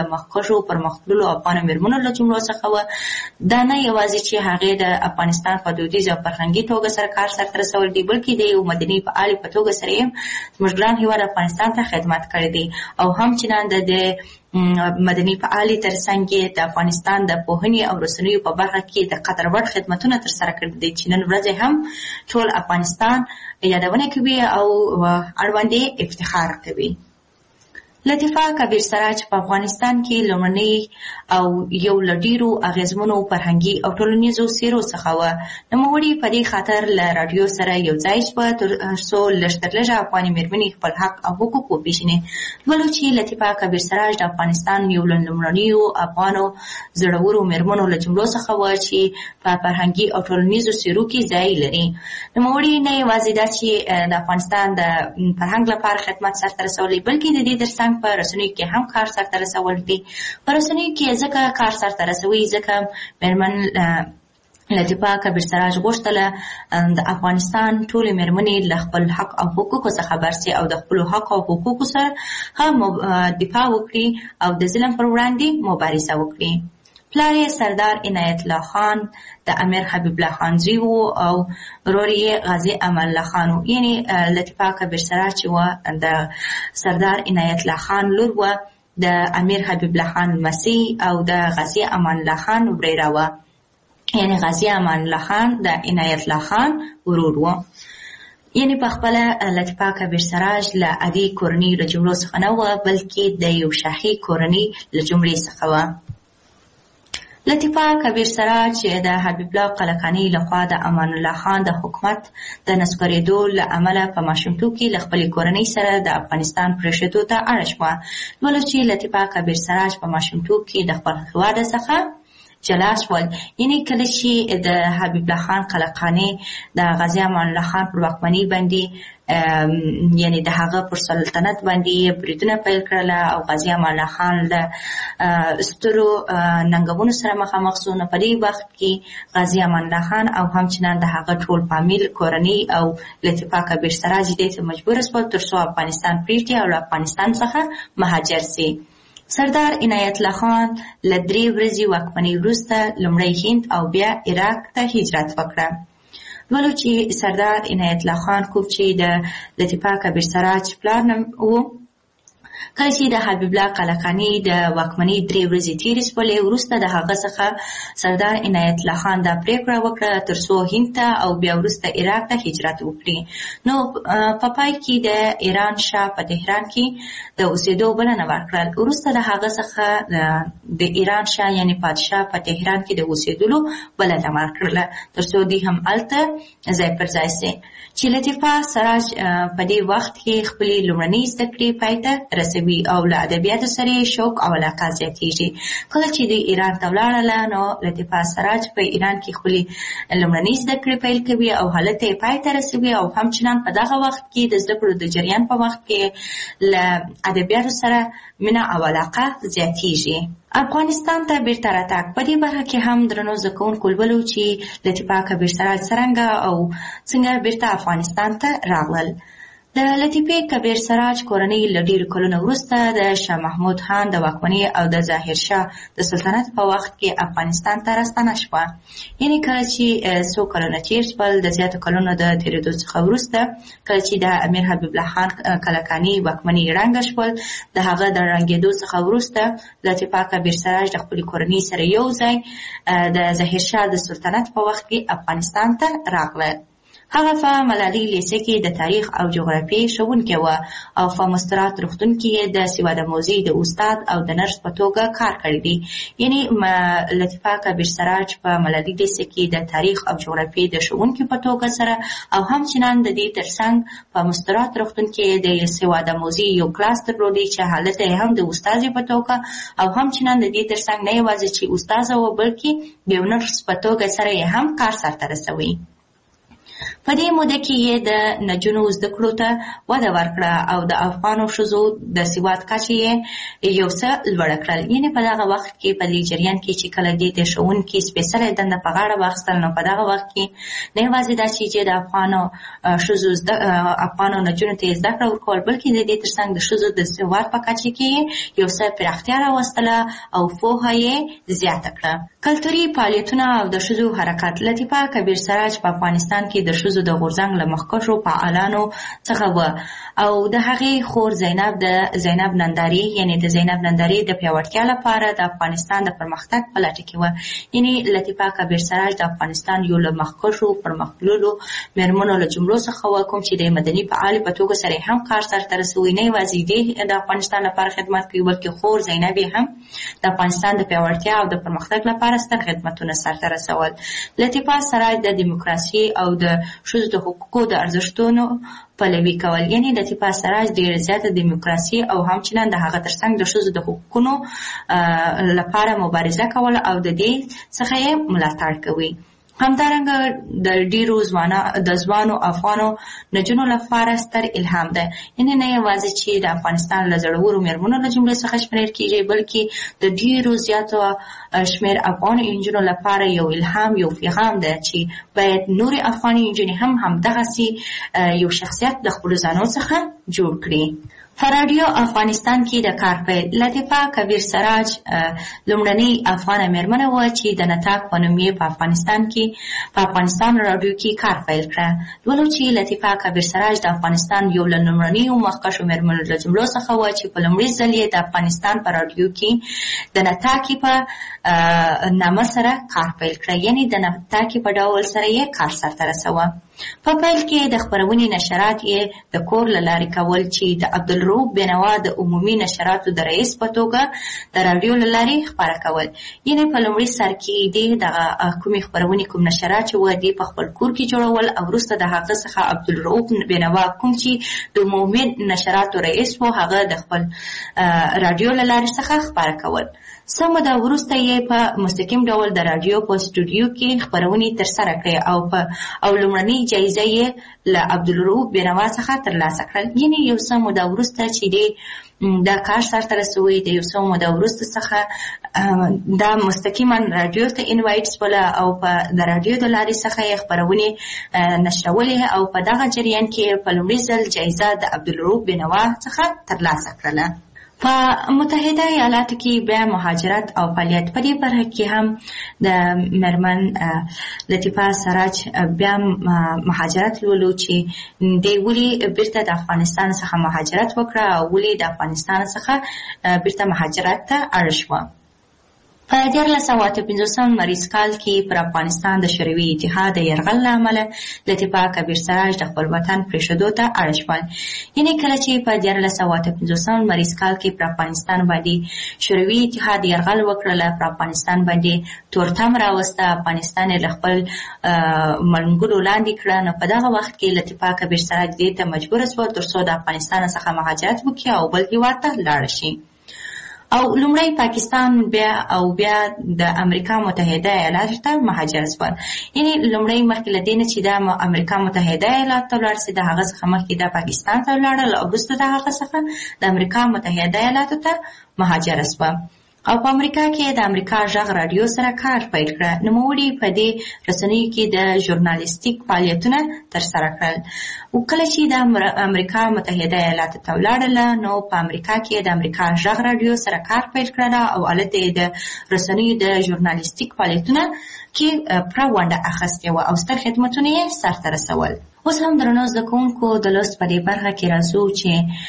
Speaker 25: د مخکښو پرمختللو افغان مېرمنو له جملو څخه و. دا نه یوازې چې هغې د افغانستان په دودیز او فرهنګي توګه سره کار سرته رسولی دی، بلکې د یو مدني فعالې په توګه سره یې زموږ ګران هېواد افغانستان ته خدمت کړی دی او همچنان د مدني فعالې ترڅنګ یې د افغانستان د پوهنې او رسنیو په برخه کې د قدر وړ خدمتونه ترسره کړي دي چې نن ورځ هم ټول افغانستان یادونه کوي او اړوند افتخار کوي. لطیفه کبیر سراج په افغانستان کې لومړنی او یو له ډیرو اغیزمنو فرهنګي او ټولنیزو څیرو څخه و. نوموړي په دې خاطر له راډیو سره یو ځای شوه تر څو لږ تر لږه افغاني مېرمنې خپل حق او حقوق وپېژني. ولو چې لطیفه کبیر سراج د افغانستان یو له لومړنیو افغانو زړورو مېرمنو له جملو څخه و چې په فرهنګي او ټولنیزو څیرو کې ځای لري. نوموړي نه یوازې دا چې د افغانستان د فرهنګ لپاره خدمت سرته رسولی، بلکې د دې ترڅنګ په رسنیو کې هم کار سرته رسول دي. په رسنیو کې ځکه کار سرته رسوي ځکه مېرمن لطیفه کبیر سراج غوښتله د افغانستان ټولې مېرمنې له خپل حق او حقوقو څخه خبر سي او د خپلو حق او حقوقو سره هم دفاع وکړي او د ظلم پر وړاندې مبارزه وکړي. پلار یې سردار عنایت الله خان د امیر حبیب الله خان زوی و او ورور یې غازي امان الله خان و. یعنې لطیفه کبیر سراج چې وه د سردار عنایت الله خان لور وه، د امیر حبیب الله خان لمسۍ او د غازي امان الله خان وريره وه. یعنې غازي امان الله خان د عنایت الله خان ورور و. یعنې په خپله لطیفه کبیر سراج له عادي کورنۍ له جملو څخه نه وه، بلکې د یو شاهي کورنۍ له جملې څخه وه. لطیفه کبیر سراج چې د حبیب الله قلقاني لخوا د امان الله خان د حکومت د نسکورېدو له امله په ماشومتوب کې له خپلې کورنۍ سره د افغانستان پرېښودو ته اړه شوه. ولو چې لطیفه کبیر سراج په ماشومتوب کې د خپل هېواد څخه جلا شول. یعنې کله چې د حبیب الله خان قلقاني د غازي امان الله خان پر واکمنۍ باندې یعنې د هغه پر سلطنت باندې بریدونه پیل کړله او غازي امان الله خان له سترو ننګونو سره مخامخ شو. نو په دې وخت کې غازي امان الله خان او همچنان د هغه ټول فامیل کورنۍ او لطیفه کبیر سراج دې ته مجبور شول تر څو افغانستان پرېږدي او له افغانستان څخه مهاجر سي. سردار عنایت الله خان له 3 ورځې واکمنۍ وروسته لومړی هند او بیا عراق ته هجرت وکړه. ولو چې سردار عنایت الله خان کوم چې د لطیفه کبیر سراج پلار و، کله چې د حبیب الله قلقاني د واکمنۍ 3 ورځې تېرې شولې، وروسته د هغه څخه سردار عنایت الله خان دا پرېکړه وکړه تر څو هند ته او بیا وروسته عراق ته هجرت وکړي. نو په پای کې د ایران شاه په تهران کې د اوسېدو بلنه ورکړل. وروسته د هغه څخه د ایران شاه یعنې پادشاه په تهران کې د اوسېدلو بلنه ورکړله تر څو دوی هم هلته ځای پر ځای سي. چې لطیفه سراج په دې وخت کې خپلې لومړنۍ زده کړې پای ته رسوي او له ادبیاتو سره شوق او علاقه زیاتېږي. کله چې دوی ایران ته ولاړله نو لطیفه سراج په ایران کې خپلې لومړنۍ زده کړې پیل کوي او هلته یې پای ته رسوي او همچنان په دغه وخت کې د زده کړو د جریان په وخت کې له ادبیاتو سره مینه او علاقه زیاتېږي. افغانستان ته بیرته راتګ په دې برخه کې هم درنو زده کوونکو لولو چې لطیفه کبیر سراج څرنګه او څنګه بیرته افغانستان ته راغلل. د لطیفه کبیر سراج کورنۍ له ډېرو کلونو وروسته د شاه محمود خان د واکمنۍ او د ظاهر شاه د سلطنت په وخت کې افغانستان ته راستنه شوه. یعنې کله چې څو کلونه تېر شول، د زیاتو کلونو د تېرېدو څخه وروسته کله چې د امیر حبیب الله خان قلقاني واکمنۍ ړنګه شول، د هغه د ړنګېدو څخه وروسته لطیفه کبیر سراج د خپلې کورنۍ سره یو ځای د ظاهر شاه د سلطنت په وخت کې افغانستان ته راغله. هغه په ملالۍ لیسه کې د تاریخ او جغرافیې ښوونکې وه او په مسترات روغتون کې یې د سواد آموزۍ د استاد او د نرس په توګه کار کړی دی. یعنې لطیفه کبیر سراج په ملالۍ لیسه کې د تاریخ او جغرافیې د ښوونکي په توګه سره او همچنان د دې ترڅنګ په مسترات روغتون کې د سواد آموزۍ یو کلاس درلودی چې هلته یې هم د استادې په توګه او همچنان د دې ترڅنګ نه یوازې چې استاده وه بلکې د یو نرس په توګه سره یې هم کار سرته رسوي. په دې موده کې یې د نجونو زده کړو ته وده ورکړه او د افغانو ښځو د سواد کچه یې یو څه لوړه کړل. یعنې په دغه وخت کې په دې جریان کې چې کله دې د ښوونکي سپېڅلې دنده په غاړه واخیستل، نو په دغه وخت کې نه یوازې دا چې د افغانو ښځو افغانو نجونو ته زده کړه ورکول، بلکې د دې ترڅنګ د ښځو د سواد په کچه کې یو څه پراختیا راوستله او پوهه یې زیاته کړه. کلتوري فعالیتونه او د ښځو حرکت. لطیفه کبیر سراج په افغانستان کې د ښځو د غورځنګ له مخکښو فعالانو څخه و او د هغې خور زینب ننداري، یعنې د زینب ننداري د پیاوړتیا لپاره د افغانستان د پرمختګ په لټه کې و. یعنې لطیفه کبیر سراج د افغانستان یو له مخکښو پرمختللو مېرمنو له جملو څخه و، کوم چې د مدني فعالې په توګه سره هم کار سرته رسوي. نه یوازې د افغانستان لپاره خدمت کوي، بلکې خور زینب هم د افغانستان د پیاوړتیا او د پرمختګ لپاره ستر خدمتونه سرته رسول. لطیفه سراج د دیموکراسي او د ښځو د حقوقو د ارزښتونو پلوي کول. یعنې لطیفه سراج ډېره زیاته دیموکراسي او همچنان د هغه ترڅنګ د ښځو د حقوقونو لپاره مبارزه کول او د دې څخه یې ملاتړ کوي. همدارنګه د ډیرو ځوانو افغانو نجونو لپاره ستر الهام ده. یعنې نه یوازې چې د افغانستان له زړورو مېرمنو له جملې څخه شمېرل کېږي، بلکې د ډیرو زیاتو شمېر افغانو نجونو لپاره یو الهام، یو پیغام ده چې باید نورې افغاني نجونې هم همدغسې یو شخصیت د خپلو ځانو څخه جوړ کړي. په راډیو افغانستان کې د کار پیل. لطیفه کبیر سراج لومړنۍ افغانه مېرمنه وه چې د نطاق په نوم یې په افغانستان راډیو کې کار پیل کړه. لولو چې لطیفه کبیر سراج د افغانستان یو له لومړنیو مخکښو مېرمنو له جملو څخه وه چې په لومړي ځل یې د افغانستان په راډیو کې د نطاقې په نامه سره کار پیل کړه. یعنې د نطاقې په ډول سره یې کار سرته رسوه. په پیل کې د خپرونې نشرات یې د کور له لارې کول چې د عبدالرؤف بینوا د عمومي نشراتو د رئیس په توګه د راډیو له لارې خپاره کول. یعنې په لومړي سر کې دې دغه کومې خپرونې کوم نشرات چې وه دې په خپل کور کې جوړول او وروسته د هغه څخه عبدالرؤف بینوا کوم چې د عمومي نشراتو رئیس و هغه د خپل راډیو له لارې څخه خپاره کول. څه موده وروسته یې په مستقیم ډول د راډیو په سټوډیو کې خپرونې ترسره کړې او لومړنۍ جایزه یې له عبدالرؤف بینوا څخه ترلاسه کړل. یعنې یو څه موده وروسته چې دا کار سرته رسوي، د یو څه موده وروسته څخه دا مستقیما راډیو ته انوایټ شوله او په د راډیو د لارې څخه یې خپرونې نشرولې او په دغه جریان کې په لومړي ځل جایزه د عبدالرؤف بینوا څخه ترلاسه کړله. په متحده ایالاتو کې بیا مهاجرت او فعالیت. په دې برخه کې هم د مېرمن لطیفه سراج بیا مهاجرت لولو چې دی ولې بیرته د افغانستان څخه مهاجرت وکړه او ولې د افغانستان څخه بیرته مهاجرت ته اړ شوه. په 1950 لمریز کال کې پر افغانستان د شوروي اتحاد د یرغل له امله لطیفه کبیر سراج د خپل وطن پرېښودو ته اړ شول. یعنې کله چې په 1950 لمریز کال کې پر افغانستان باندې شوروي اتحاد یرغل وکړله، پر افغانستان باندې تورتم راوسته، افغانستان یې له خپل ملګرو لاندې کړه، نو په دغه وخت کې لطیفه کبیر سراج دې ته مجبوره شوه ترڅو د افغانستان څخه مهاجرت وکړي او بل هېواد ته لاړه شي. او لومړی پاکستان بیا د امریکا متحده ایالاتو ته مهاجر شول. یعنې لومړی مخکې له دې نه چې د امریکا متحده ایالاتو ته ولاړ شي، د هغه څخه مخکې د پاکستان ته ولاړل او وروسته د هغه څخه د امریکا متحده ایالاتو ته مهاجر شوه. او په امریکا کې د امریکا غږ راډیو سره کار پیل کړ. نوموړي په دې رسنیو کې د ژورنالیستیک فعالیتونه ترسره کړل. او کله چې د امریکا متحده ایالاتو ته ولاړله، نو په امریکا کې د امریکا غږ راډیو سره کار پیل کړل او هلته د رسنیو د ژورنالیستیک فعالیتونه کې پوره ونډه اخیستې وه او ستر خدمتونه یې سرته رسول. اوس هم درنو زده کوونکو د لوست په دې برخه کې راځو چې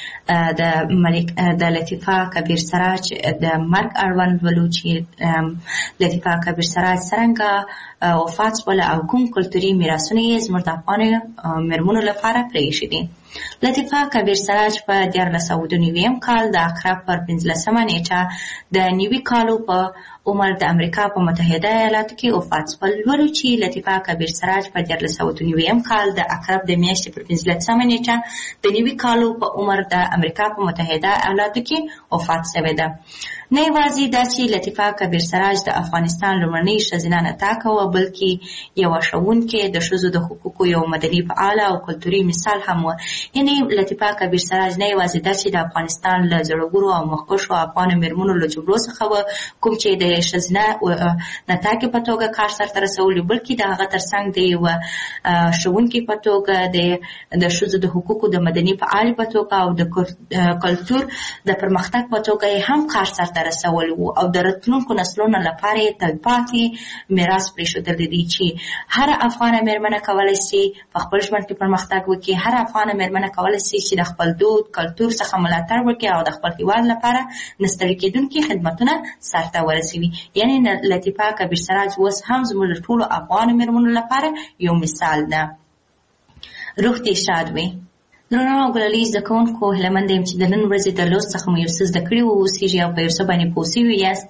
Speaker 25: د لطیفه کبیر سراج د مرګ اړوند ولو چې لطیفه کبیر سراج څرنګه وفات شوله او کوم کلتوري میراثونه یې زموږ د افغانو مېرمنو لپاره پرېښي دي. لطیفه کبیر سراج په 1492 کال د اقرب پر 15مه نیټه د نیوي کالو په عمر د امریکا په متحده ایالاتو کې وفات شول. ولو چې لطیفه کبیر سراج په 1492 کال د اقرب د میاشتې پر 15مه نیټه د نیوي کالو په عمر د امریکا په متحده ایالاتو کې وفات شوې ده. نه یوازې دا چې لطیفه کبیر سراج د افغانستان لومړنۍ ښځینه نطاقه وه، بلکې یوه ښوونکې، د ښځو د حقوقو یو مدني فعاله او کلتوري مثال هم وه. یعنې لطیفه کبیر سراج نه یوازې دا چې د افغانستان له زړورو او مخکښو افغانو میرمنو له جملو څخه وه کوم چې د ښځینه نطاقې په توګه کار سرته رسولي، بلکې د هغه ترڅنګ د یوه ښوونکې په توګه د ښځو د حقوقو د مدني فعالې په توګه او د کلتور د پرمختګ په توګه یې هم کار سرته رسولی و او د راتلونکو نسلونو لپاره یې تلپاتې میراث پرېښودلی دی چې هره افغانه میرمنه کولی سي په خپل ژوند کې پرمختګ وکړي. هره افغانه میرمنه کولی سي چې د خپل دود کلتور څخه ملاتړ وکړي او د خپل هېواد لپاره نه ستړي کېدونکي خدمتونه سرته ورسوي. یعنې لطیفه کبیر سراج اوس هم زموږ د ټولو افغانو میرمنو لپاره یو مثال ده. روح دې شاد وي. درنو او ګلالي زده کوونکو، هیله مند یم چې د نن ورځې د لوست څخه مو یو څه زده کړي واوسېږي او په یو څه باندې پوه سوي یاست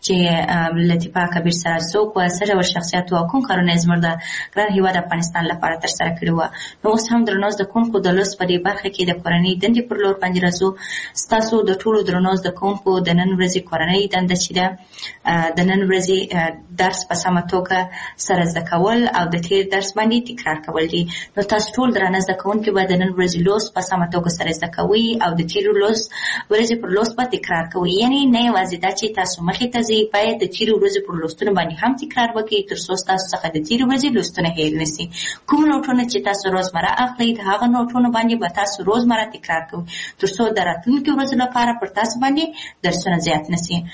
Speaker 25: چې لطیفه کبیر سراج څوک وه، څه ډول شخصیت وه او کوم کارونه یې زموږ د ګران هېواد افغانستان لپاره ترسره کړي وه. نو اوس هم درنو زده کوونکو د لوست په دې برخه کې د کورنۍ دندې پر لور باندې راځو. ستاسو د ټولو درنو زده کوونکو د نن ورځې کورنۍ دنده چې ده د نن ورځې درس په سمه توګه سره زده کول او د تېر درس باندې تکرار کول دي. نو تاسو ټول درانه زده کوونکي به د نن ورځې لوست په سمه توګه سره زده کوئ او د تېرو ورځې پر لوست به تکرار کوئ. یعنې نه یوازې دا چې تاسو مخې ته ځئ، باید د تېرو ورځې پر لوستونو باندې هم تکرار وکړئ تر څو ستاسو څخه د تېرو ورځې لوستونه هېر نه سي. کوم نوټونه چې تاسو روزمره اخلئ د هغه نوټونو باندې به تاسو روزمره تکرار کوئ تر څو د راتلونکو ورځو لپاره پر تاسو باندې درسونه زیات نه سي.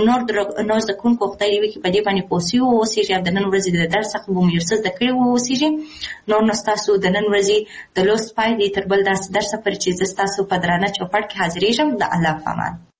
Speaker 25: نو زده کوونکو خدای دې وکړي په دې باندې پوه سوي واوسېږي او د نن ورځې د درس څخه به مو یو څه زده کړي واوسېږي. نو ستاسو د نن ورځې د لوست پای دی تر بل داسې درسه پر چې زه ستاسو په درانه چوپړ کې حاضرېږم. د الله په امان.